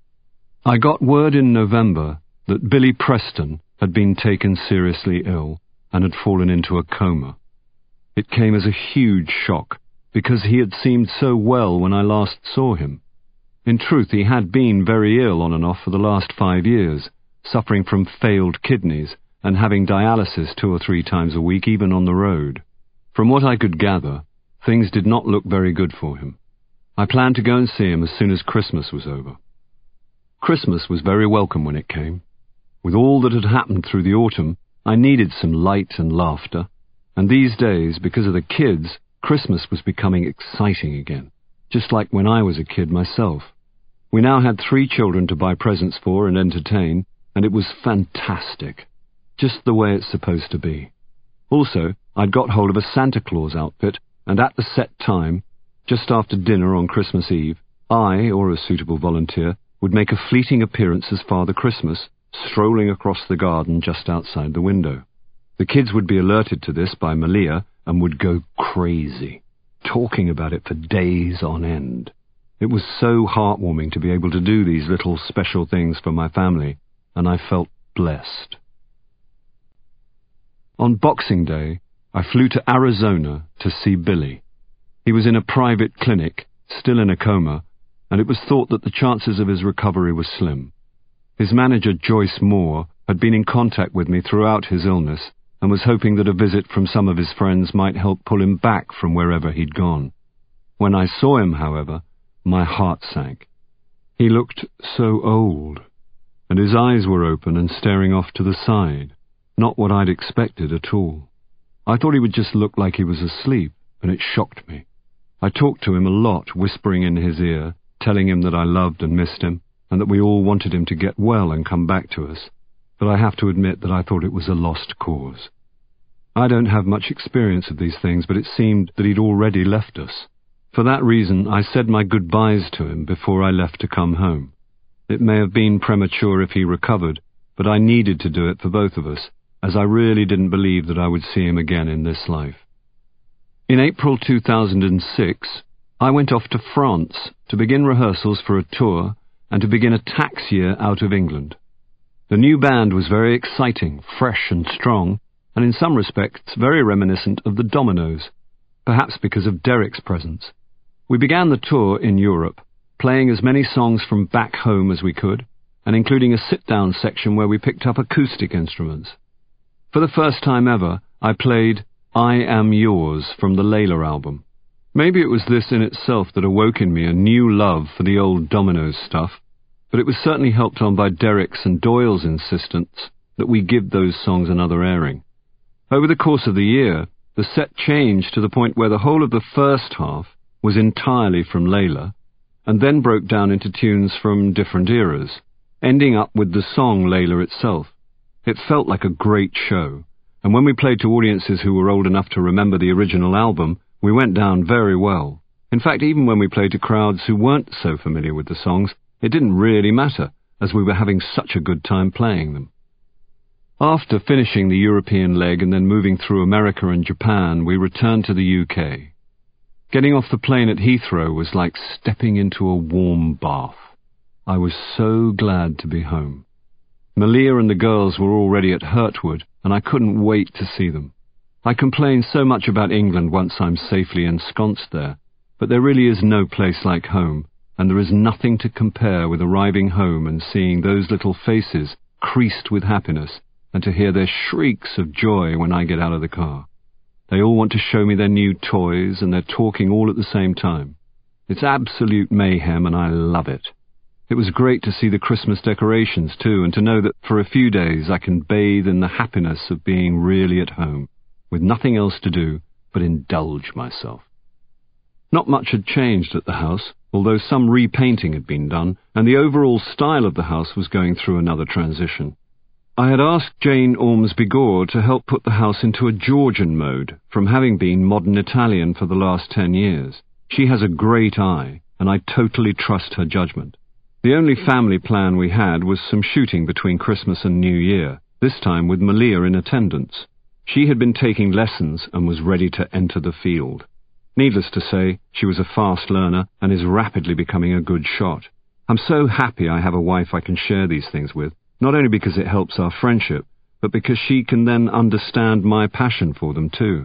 I got word in November that Billy Preston had been taken seriously ill and had fallen into a coma. It came as a huge shock, because he had seemed so well when I last saw him. In truth, he had been very ill on and off for the last 5 years, suffering from failed kidneys and having dialysis 2 or 3 times a week, even on the road. From what I could gather, things did not look very good for him. I planned to go and see him as soon as Christmas was over. Christmas was very welcome when it came. With all that had happened through the autumn, I needed some light and laughter, and these days, because of the kids, Christmas was becoming exciting again, just like when I was a kid myself. We now had 3 children to buy presents for and entertain, and it was fantastic, just the way it's supposed to be. Also, I'd got hold of a Santa Claus outfit, and at the set time, just after dinner on Christmas Eve, I, or a suitable volunteer, would make a fleeting appearance as Father Christmas, strolling across the garden just outside the window. The kids would be alerted to this by Malia and would go crazy, talking about it for days on end. It was so heartwarming to be able to do these little special things for my family, and I felt blessed. On Boxing Day, I flew to Arizona to see Billy. He was in a private clinic, still in a coma, and it was thought that the chances of his recovery were slim. His manager, Joyce Moore, had been in contact with me throughout his illness and was hoping that a visit from some of his friends might help pull him back from wherever he'd gone. When I saw him, however, my heart sank. He looked so old, and his eyes were open and staring off to the side, not what I'd expected at all. I thought he would just look like he was asleep, and it shocked me. I talked to him a lot, whispering in his ear, telling him that I loved and missed him, and that we all wanted him to get well and come back to us, but I have to admit that I thought it was a lost cause. I don't have much experience of these things, but it seemed that he'd already left us. For that reason, I said my goodbyes to him before I left to come home. It may have been premature if he recovered, but I needed to do it for both of us, as I really didn't believe that I would see him again in this life. In April 2006, I went off to France to begin rehearsals for a tour and to begin a tax year out of England. The new band was very exciting, fresh and strong, and in some respects very reminiscent of the Dominoes, perhaps because of Derek's presence. We began the tour in Europe, playing as many songs from back home as we could, and including a sit-down section where we picked up acoustic instruments. For the first time ever, I played I Am Yours from the Layla album. Maybe it was this in itself that awoke in me a new love for the old Dominoes stuff, but it was certainly helped on by Derek's and Doyle's insistence that we give those songs another airing. Over the course of the year, the set changed to the point where the whole of the first half was entirely from Layla, and then broke down into tunes from different eras, ending up with the song Layla itself. It felt like a great show, and when we played to audiences who were old enough to remember the original album, we went down very well. In fact, even when we played to crowds who weren't so familiar with the songs, it didn't really matter, as we were having such a good time playing them. After finishing the European leg and then moving through America and Japan, we returned to the UK. Getting off the plane at Heathrow was like stepping into a warm bath. I was so glad to be home. Malia and the girls were already at Hurtwood, and I couldn't wait to see them. I complain so much about England once I'm safely ensconced there, but there really is no place like home, and there is nothing to compare with arriving home and seeing those little faces creased with happiness, and to hear their shrieks of joy when I get out of the car. They all want to show me their new toys, and they're talking all at the same time. It's absolute mayhem, and I love it. It was great to see the Christmas decorations, too, and to know that for a few days I can bathe in the happiness of being really at home, with nothing else to do but indulge myself. Not much had changed at the house, although some repainting had been done, and the overall style of the house was going through another transition. I had asked Jane Ormsby-Gore to help put the house into a Georgian mode, from having been modern Italian for the last 10 years. She has a great eye, and I totally trust her judgment. The only family plan we had was some shooting between Christmas and New Year, this time with Malia in attendance. She had been taking lessons and was ready to enter the field. Needless to say, she was a fast learner and is rapidly becoming a good shot. I'm so happy I have a wife I can share these things with, not only because it helps our friendship, but because she can then understand my passion for them too.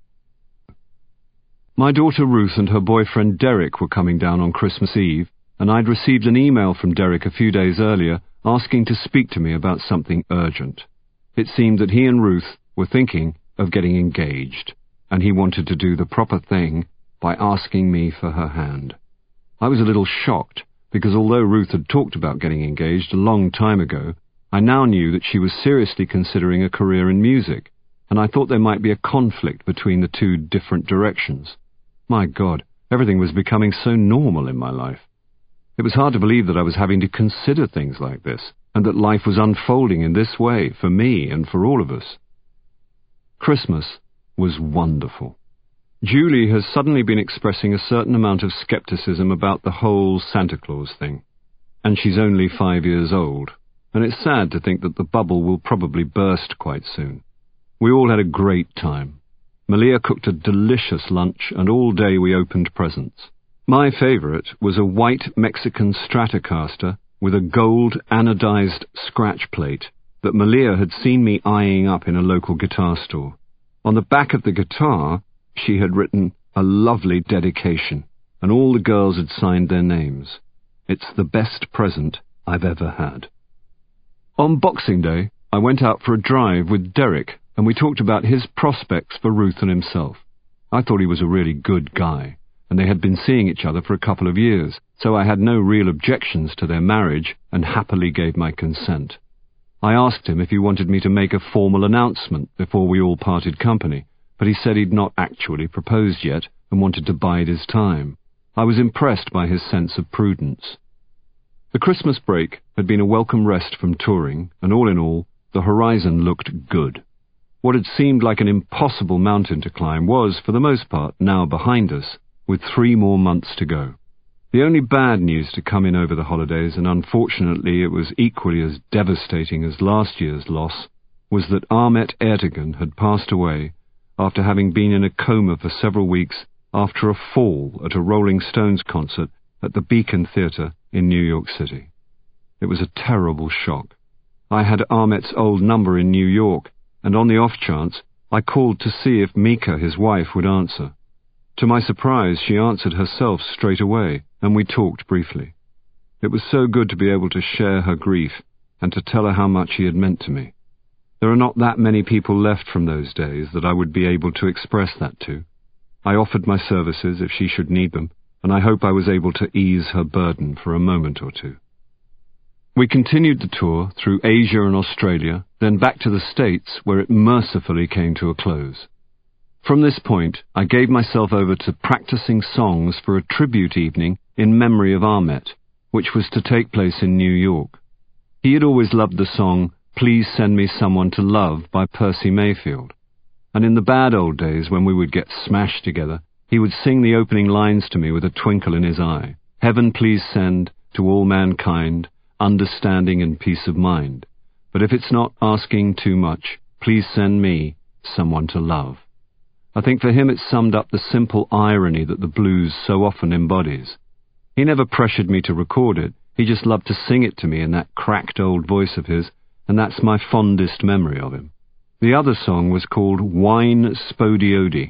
My daughter Ruth and her boyfriend Derek were coming down on Christmas Eve, and I'd received an email from Derek a few days earlier asking to speak to me about something urgent. It seemed that he and Ruth were thinking of getting engaged, and he wanted to do the proper thing by asking me for her hand. I was a little shocked, because although Ruth had talked about getting engaged a long time ago, I now knew that she was seriously considering a career in music, and I thought there might be a conflict between the two different directions. My God, everything was becoming so normal in my life. It was hard to believe that I was having to consider things like this, and that life was unfolding in this way for me and for all of us. Christmas was wonderful. Julie has suddenly been expressing a certain amount of skepticism about the whole Santa Claus thing, and she's only 5 years old, and it's sad to think that the bubble will probably burst quite soon. We all had a great time. Malia cooked a delicious lunch, and all day we opened presents. My favorite was a white Mexican Stratocaster with a gold anodized scratch plate that Malia had seen me eyeing up in a local guitar store. On the back of the guitar, she had written a lovely dedication, and all the girls had signed their names. It's the best present I've ever had. On Boxing Day, I went out for a drive with Derek, and we talked about his prospects for Ruth and himself. I thought he was a really good guy, and they had been seeing each other for a couple of years, so I had no real objections to their marriage and happily gave my consent. I asked him if he wanted me to make a formal announcement before we all parted company, but he said he'd not actually proposed yet and wanted to bide his time. I was impressed by his sense of prudence. The Christmas break had been a welcome rest from touring, and all in all, the horizon looked good. What had seemed like an impossible mountain to climb was, for the most part, now behind us, with 3 more months to go. The only bad news to come in over the holidays, and unfortunately it was equally as devastating as last year's loss, was that Ahmet Ertegun had passed away after having been in a coma for several weeks after a fall at a Rolling Stones concert at the Beacon Theatre in New York City. It was a terrible shock. I had Ahmet's old number in New York, and on the off chance, I called to see if Mika, his wife, would answer. To my surprise, she answered herself straight away, and we talked briefly. It was so good to be able to share her grief and to tell her how much he had meant to me. There are not that many people left from those days that I would be able to express that to. I offered my services if she should need them, and I hope I was able to ease her burden for a moment or two. We continued the tour through Asia and Australia, then back to the States, where it mercifully came to a close. From this point, I gave myself over to practicing songs for a tribute evening in memory of Ahmet, which was to take place in New York. He had always loved the song Please Send Me Someone to Love by Percy Mayfield, and in the bad old days when we would get smashed together, he would sing the opening lines to me with a twinkle in his eye. Heaven please send to all mankind understanding and peace of mind, but if it's not asking too much, please send me someone to love. I think for him it summed up the simple irony that the blues so often embodies. He never pressured me to record it, he just loved to sing it to me in that cracked old voice of his, and that's my fondest memory of him. The other song was called Wine Spodiodi,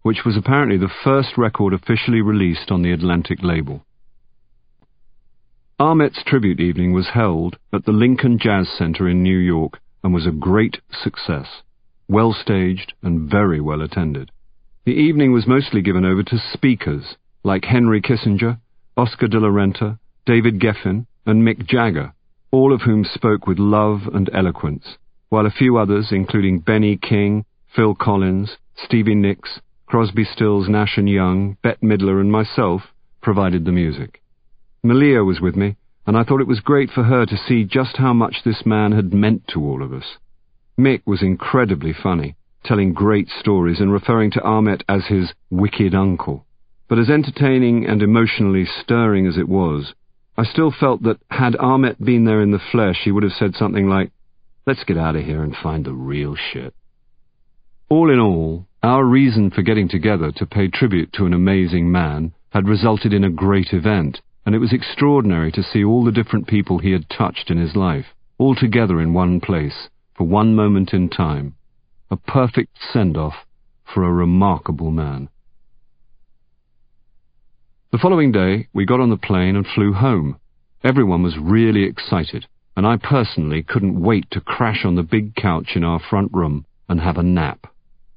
which was apparently the first record officially released on the Atlantic label. Ahmet's tribute evening was held at the Lincoln Jazz Center in New York and was a great success, well staged and very well attended. The evening was mostly given over to speakers like Henry Kissinger, Oscar de la Renta, David Geffen, and Mick Jagger, all of whom spoke with love and eloquence, while a few others, including Benny King, Phil Collins, Stevie Nicks, Crosby, Stills, Nash & Young, Bette Midler, and myself, provided the music. Malia was with me, and I thought it was great for her to see just how much this man had meant to all of us. Mick was incredibly funny, telling great stories and referring to Ahmet as his wicked uncle. But as entertaining and emotionally stirring as it was, I still felt that had Ahmet been there in the flesh, he would have said something like, "Let's get out of here and find the real shit." All in all, our reason for getting together to pay tribute to an amazing man had resulted in a great event, and it was extraordinary to see all the different people he had touched in his life, all together in one place, for one moment in time. A perfect send-off for a remarkable man. The following day, we got on the plane and flew home. Everyone was really excited, and I personally couldn't wait to crash on the big couch in our front room and have a nap.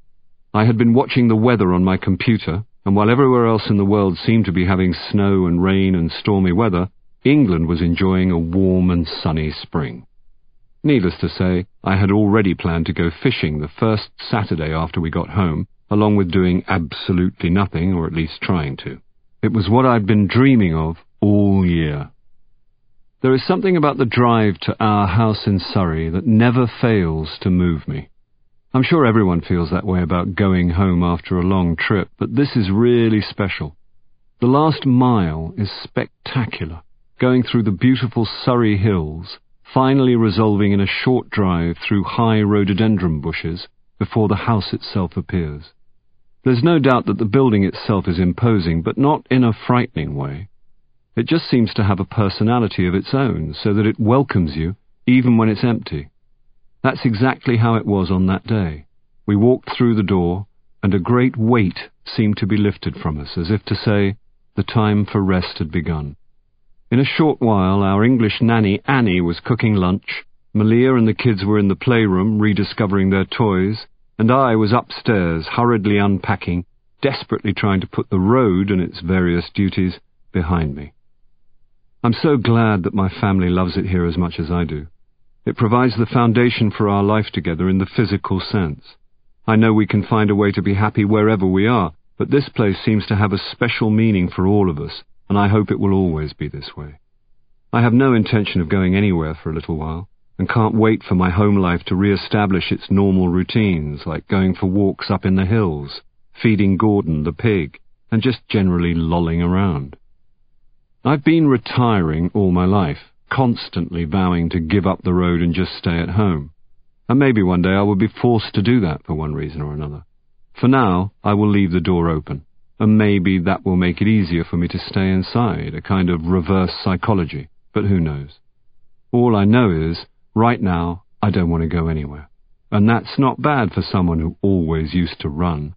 I had been watching the weather on my computer, and while everywhere else in the world seemed to be having snow and rain and stormy weather, England was enjoying a warm and sunny spring. Needless to say, I had already planned to go fishing the first Saturday after we got home, along with doing absolutely nothing, or at least trying to. It was what I'd been dreaming of all year. There is something about the drive to our house in Surrey that never fails to move me. I'm sure everyone feels that way about going home after a long trip, but this is really special. The last mile is spectacular, going through the beautiful Surrey hills, finally resolving in a short drive through high rhododendron bushes before the house itself appears. There's no doubt that the building itself is imposing, but not in a frightening way. It just seems to have a personality of its own, so that it welcomes you even when it's empty. That's exactly how it was on that day. We walked through the door, and a great weight seemed to be lifted from us, as if to say, the time for rest had begun. In a short while, our English nanny Annie was cooking lunch, Malia and the kids were in the playroom rediscovering their toys, and I was upstairs hurriedly unpacking, desperately trying to put the road and its various duties behind me. I'm so glad that my family loves it here as much as I do. It provides the foundation for our life together in the physical sense. I know we can find a way to be happy wherever we are, but this place seems to have a special meaning for all of us, and I hope it will always be this way. I have no intention of going anywhere for a little while, and can't wait for my home life to re-establish its normal routines, like going for walks up in the hills, feeding Gordon the pig, and just generally lolling around. I've been retiring all my life, constantly vowing to give up the road and just stay at home. And maybe one day I will be forced to do that for one reason or another. For now, I will leave the door open, and maybe that will make it easier for me to stay inside, a kind of reverse psychology, but who knows. All I know is, right now, I don't want to go anywhere. And that's not bad for someone who always used to run.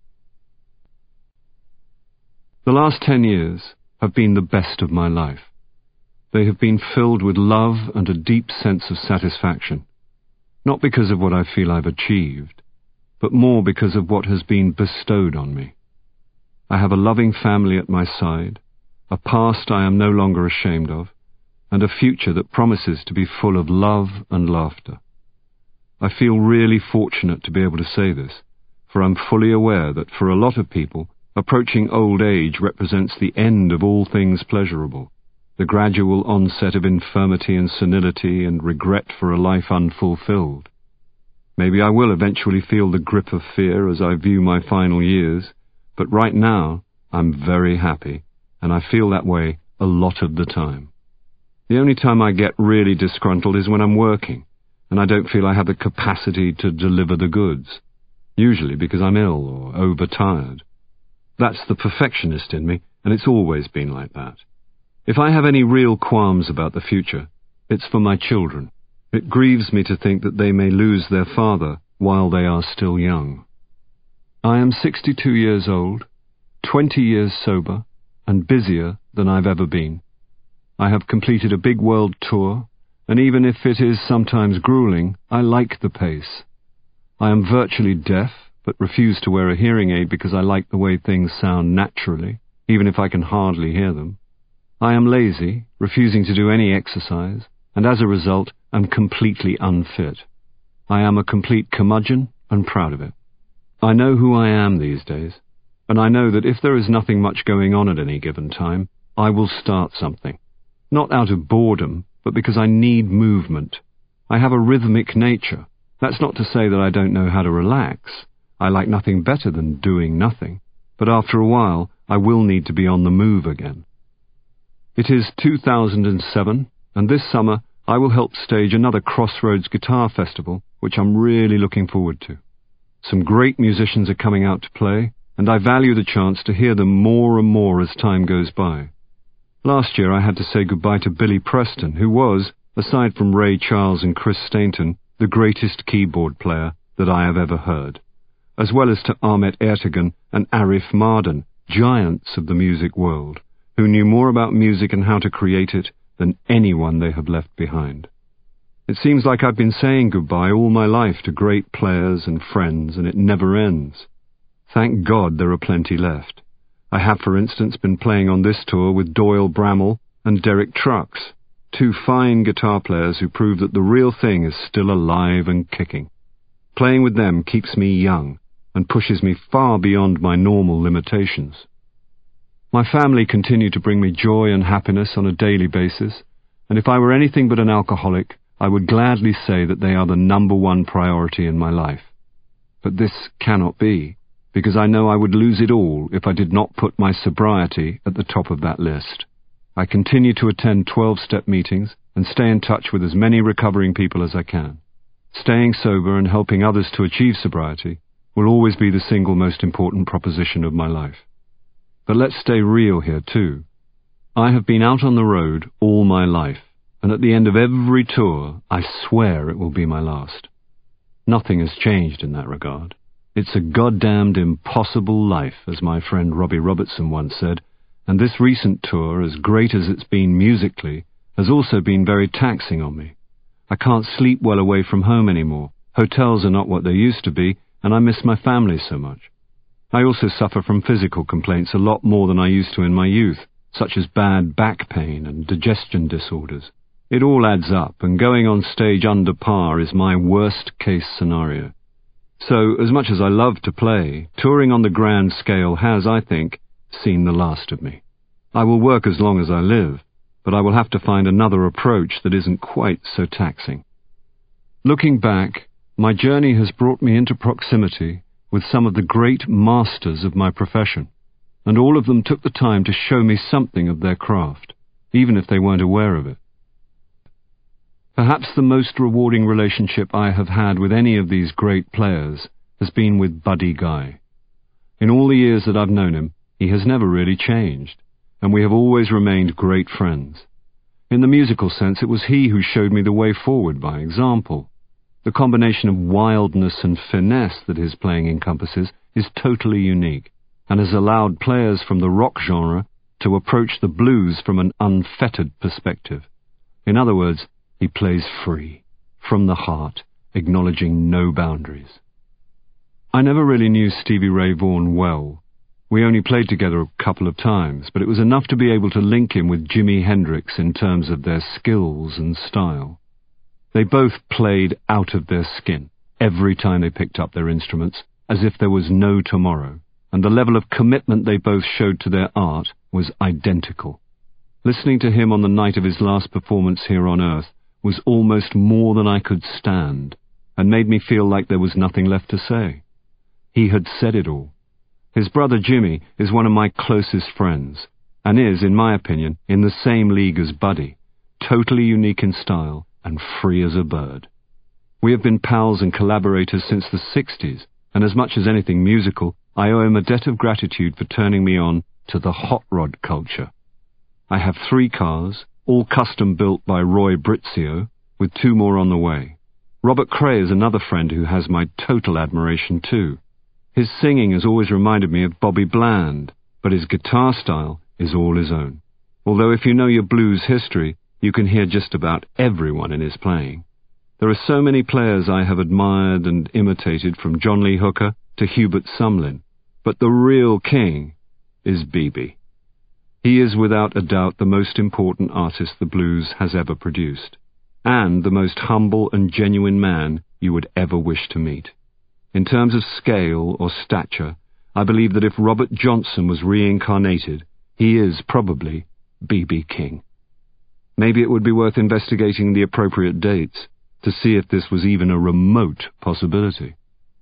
The last 10 years have been the best of my life. They have been filled with love and a deep sense of satisfaction, not because of what I feel I've achieved, but more because of what has been bestowed on me. I have a loving family at my side, a past I am no longer ashamed of, and a future that promises to be full of love and laughter. I feel really fortunate to be able to say this, for I'm fully aware that for a lot of people, approaching old age represents the end of all things pleasurable, the gradual onset of infirmity and senility and regret for a life unfulfilled. Maybe I will eventually feel the grip of fear as I view my final years, but right now I'm very happy, and I feel that way a lot of the time. The only time I get really disgruntled is when I'm working, and I don't feel I have the capacity to deliver the goods, usually because I'm ill or overtired. That's the perfectionist in me, and it's always been like that. If I have any real qualms about the future, it's for my children. It grieves me to think that they may lose their father while they are still young. I am 62 years old, 20 years sober, and busier than I've ever been. I have completed a big world tour, and even if it is sometimes grueling, I like the pace. I am virtually deaf, but refuse to wear a hearing aid because I like the way things sound naturally, even if I can hardly hear them. I am lazy, refusing to do any exercise, and as a result, am completely unfit. I am a complete curmudgeon, and proud of it. I know who I am these days, and I know that if there is nothing much going on at any given time, I will start something. Not out of boredom, but because I need movement. I have a rhythmic nature. That's not to say that I don't know how to relax. I like nothing better than doing nothing, but after a while, I will need to be on the move again. It is 2007, and this summer I will help stage another Crossroads Guitar Festival, which I'm really looking forward to. Some great musicians are coming out to play, and I value the chance to hear them more and more as time goes by. Last year I had to say goodbye to Billy Preston, who was, aside from Ray Charles and Chris Stainton, the greatest keyboard player that I have ever heard, as well as to Ahmet Ertegun and Arif Mardin, giants of the music world, who knew more about music and how to create it than anyone they have left behind. It seems like I've been saying goodbye all my life to great players and friends, and it never ends. Thank God there are plenty left. I have, for instance, been playing on this tour with Doyle Bramall and Derek Trucks, two fine guitar players who prove that the real thing is still alive and kicking. Playing with them keeps me young and pushes me far beyond my normal limitations. My family continue to bring me joy and happiness on a daily basis, and if I were anything but an alcoholic, I would gladly say that they are the number one priority in my life. But this cannot be, because I know I would lose it all if I did not put my sobriety at the top of that list. I continue to attend 12-step meetings and stay in touch with as many recovering people as I can. Staying sober and helping others to achieve sobriety will always be the single most important proposition of my life. But let's stay real here too. I have been out on the road all my life, and at the end of every tour, I swear it will be my last. Nothing has changed in that regard. It's a goddamned impossible life, as my friend Robbie Robertson once said, and this recent tour, as great as it's been musically, has also been very taxing on me. I can't sleep well away from home anymore. Hotels are not what they used to be, and I miss my family so much. I also suffer from physical complaints a lot more than I used to in my youth, such as bad back pain and digestion disorders. It all adds up, and going on stage under par is my worst-case scenario. So, as much as I love to play, touring on the grand scale has, I think, seen the last of me. I will work as long as I live, but I will have to find another approach that isn't quite so taxing. Looking back, my journey has brought me into proximity with some of the great masters of my profession, and all of them took the time to show me something of their craft, even if they weren't aware of it. Perhaps the most rewarding relationship I have had with any of these great players has been with Buddy Guy. In all the years that I've known him, he has never really changed, and we have always remained great friends. In the musical sense, it was he who showed me the way forward by example. The combination of wildness and finesse that his playing encompasses is totally unique, and has allowed players from the rock genre to approach the blues from an unfettered perspective. In other words, he plays free, from the heart, acknowledging no boundaries. I never really knew Stevie Ray Vaughan well. We only played together a couple of times, but it was enough to be able to link him with Jimi Hendrix in terms of their skills and style. They both played out of their skin every time they picked up their instruments, as if there was no tomorrow, and the level of commitment they both showed to their art was identical. Listening to him on the night of his last performance here on Earth was almost more than I could stand, and made me feel like there was nothing left to say. He had said it all. His brother Jimmy is one of my closest friends, and is, in my opinion, in the same league as Buddy, totally unique in style and free as a bird. We have been pals and collaborators since the 60s, and as much as anything musical, I owe him a debt of gratitude for turning me on to the hot rod culture. I have 3 cars, all custom-built by Roy Brizio, with 2 more on the way. Robert Cray is another friend who has my total admiration too. His singing has always reminded me of Bobby Bland, but his guitar style is all his own. Although if you know your blues history, you can hear just about everyone in his playing. There are so many players I have admired and imitated, from John Lee Hooker to Hubert Sumlin, but the real king is B.B. He is without a doubt the most important artist the blues has ever produced, and the most humble and genuine man you would ever wish to meet. In terms of scale or stature, I believe that if Robert Johnson was reincarnated, he is probably B.B. King. Maybe it would be worth investigating the appropriate dates to see if this was even a remote possibility.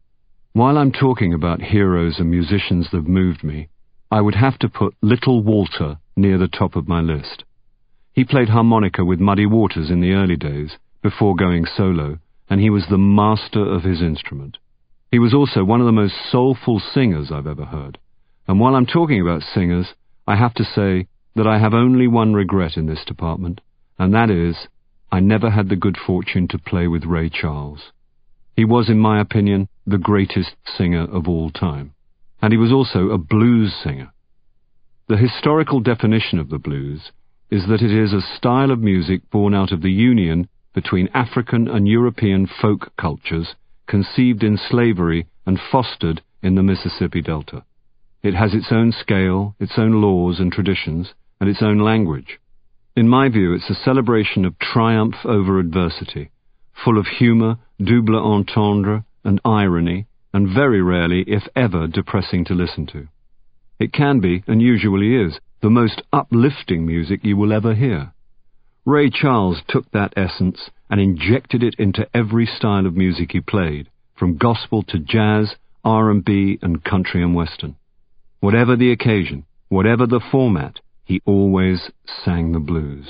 While I'm talking about heroes and musicians that have moved me, I would have to put Little Walter near the top of my list. He played harmonica with Muddy Waters in the early days, before going solo, and he was the master of his instrument. He was also one of the most soulful singers I've ever heard. And while I'm talking about singers, I have to say that I have only one regret in this department, and that is, I never had the good fortune to play with Ray Charles. He was, in my opinion, the greatest singer of all time, and he was also a blues singer. The historical definition of the blues is that it is a style of music born out of the union between African and European folk cultures conceived in slavery and fostered in the Mississippi Delta. It has its own scale, its own laws and traditions, and its own language. In my view, it's a celebration of triumph over adversity, full of humour, double entendre, and irony, and very rarely, if ever, depressing to listen to. It can be, and usually is, the most uplifting music you will ever hear. Ray Charles took that essence and injected it into every style of music he played, from gospel to jazz, R&B, and country and western. Whatever the occasion, whatever the format, he always sang the blues.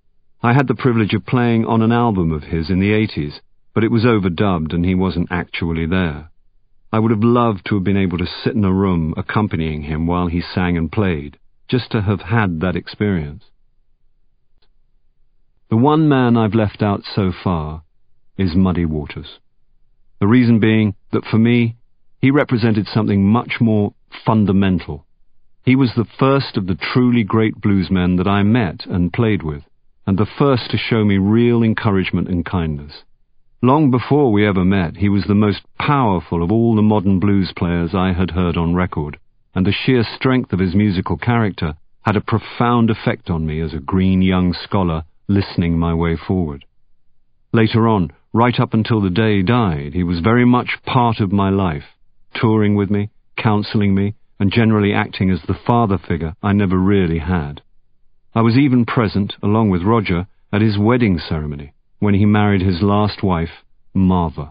I had the privilege of playing on an album of his in the 80s, but it was overdubbed and he wasn't actually there. I would have loved to have been able to sit in a room accompanying him while he sang and played, just to have had that experience. The one man I've left out so far is Muddy Waters. The reason being that for me, he represented something much more fundamental. He was the first of the truly great bluesmen that I met and played with, and the first to show me real encouragement and kindness. Long before we ever met, he was the most powerful of all the modern blues players I had heard on record, and the sheer strength of his musical character had a profound effect on me as a green young scholar listening my way forward. Later on, right up until the day he died, he was very much part of my life, touring with me, counselling me, and generally acting as the father figure I never really had. I was even present, along with Roger, at his wedding ceremony, when he married his last wife, Marva.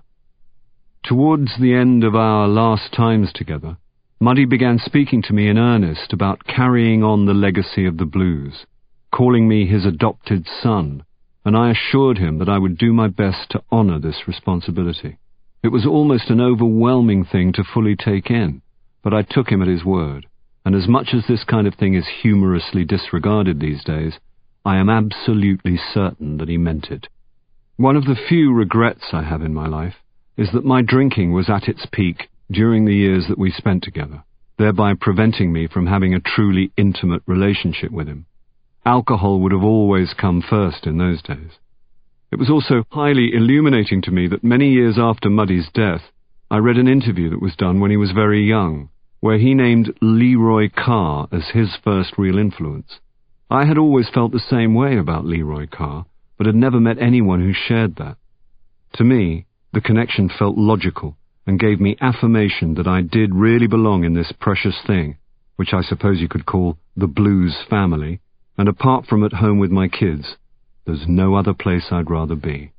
Towards the end of our last times together, Muddy began speaking to me in earnest about carrying on the legacy of the blues, calling me his adopted son, and I assured him that I would do my best to honour this responsibility. It was almost an overwhelming thing to fully take in, but I took him at his word, and as much as this kind of thing is humorously disregarded these days, I am absolutely certain that he meant it. One of the few regrets I have in my life is that my drinking was at its peak during the years that we spent together, thereby preventing me from having a truly intimate relationship with him. Alcohol would have always come first in those days. It was also highly illuminating to me that many years after Muddy's death, I read an interview that was done when he was very young, where he named Leroy Carr as his first real influence. I had always felt the same way about Leroy Carr, but had never met anyone who shared that. To me, the connection felt logical and gave me affirmation that I did really belong in this precious thing, which I suppose you could call the blues family, and apart from at home with my kids, there's no other place I'd rather be.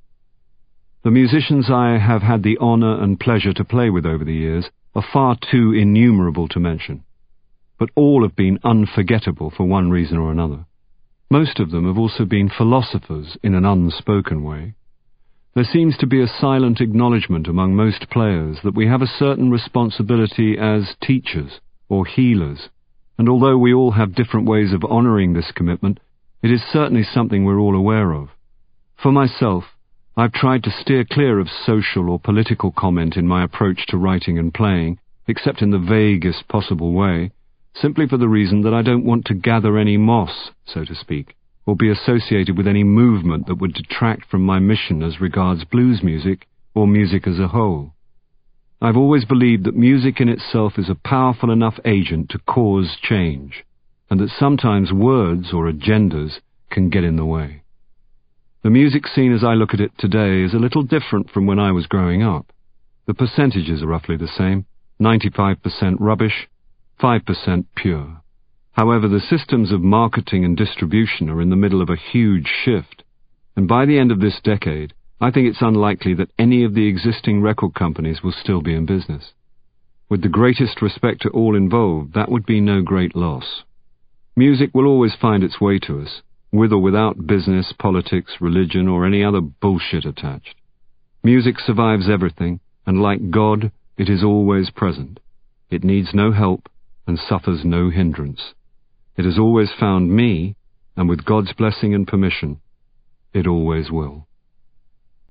The musicians I have had the honour and pleasure to play with over the years are far too innumerable to mention, but all have been unforgettable for one reason or another. Most of them have also been philosophers in an unspoken way. There seems to be a silent acknowledgement among most players that we have a certain responsibility as teachers or healers, and although we all have different ways of honouring this commitment, it is certainly something we're all aware of. For myself, I've tried to steer clear of social or political comment in my approach to writing and playing, except in the vaguest possible way, simply for the reason that I don't want to gather any moss, so to speak, or be associated with any movement that would detract from my mission as regards blues music or music as a whole. I've always believed that music in itself is a powerful enough agent to cause change, and that sometimes words or agendas can get in the way. The music scene as I look at it today is a little different from when I was growing up. The percentages are roughly the same, 95% rubbish, 5% pure. However, the systems of marketing and distribution are in the middle of a huge shift, and by the end of this decade, I think it's unlikely that any of the existing record companies will still be in business. With the greatest respect to all involved, that would be no great loss. Music will always find its way to us, with or without business, politics, religion, or any other bullshit attached. Music survives everything, and like God, it is always present. It needs no help and suffers no hindrance. It has always found me, and with God's blessing and permission, it always will.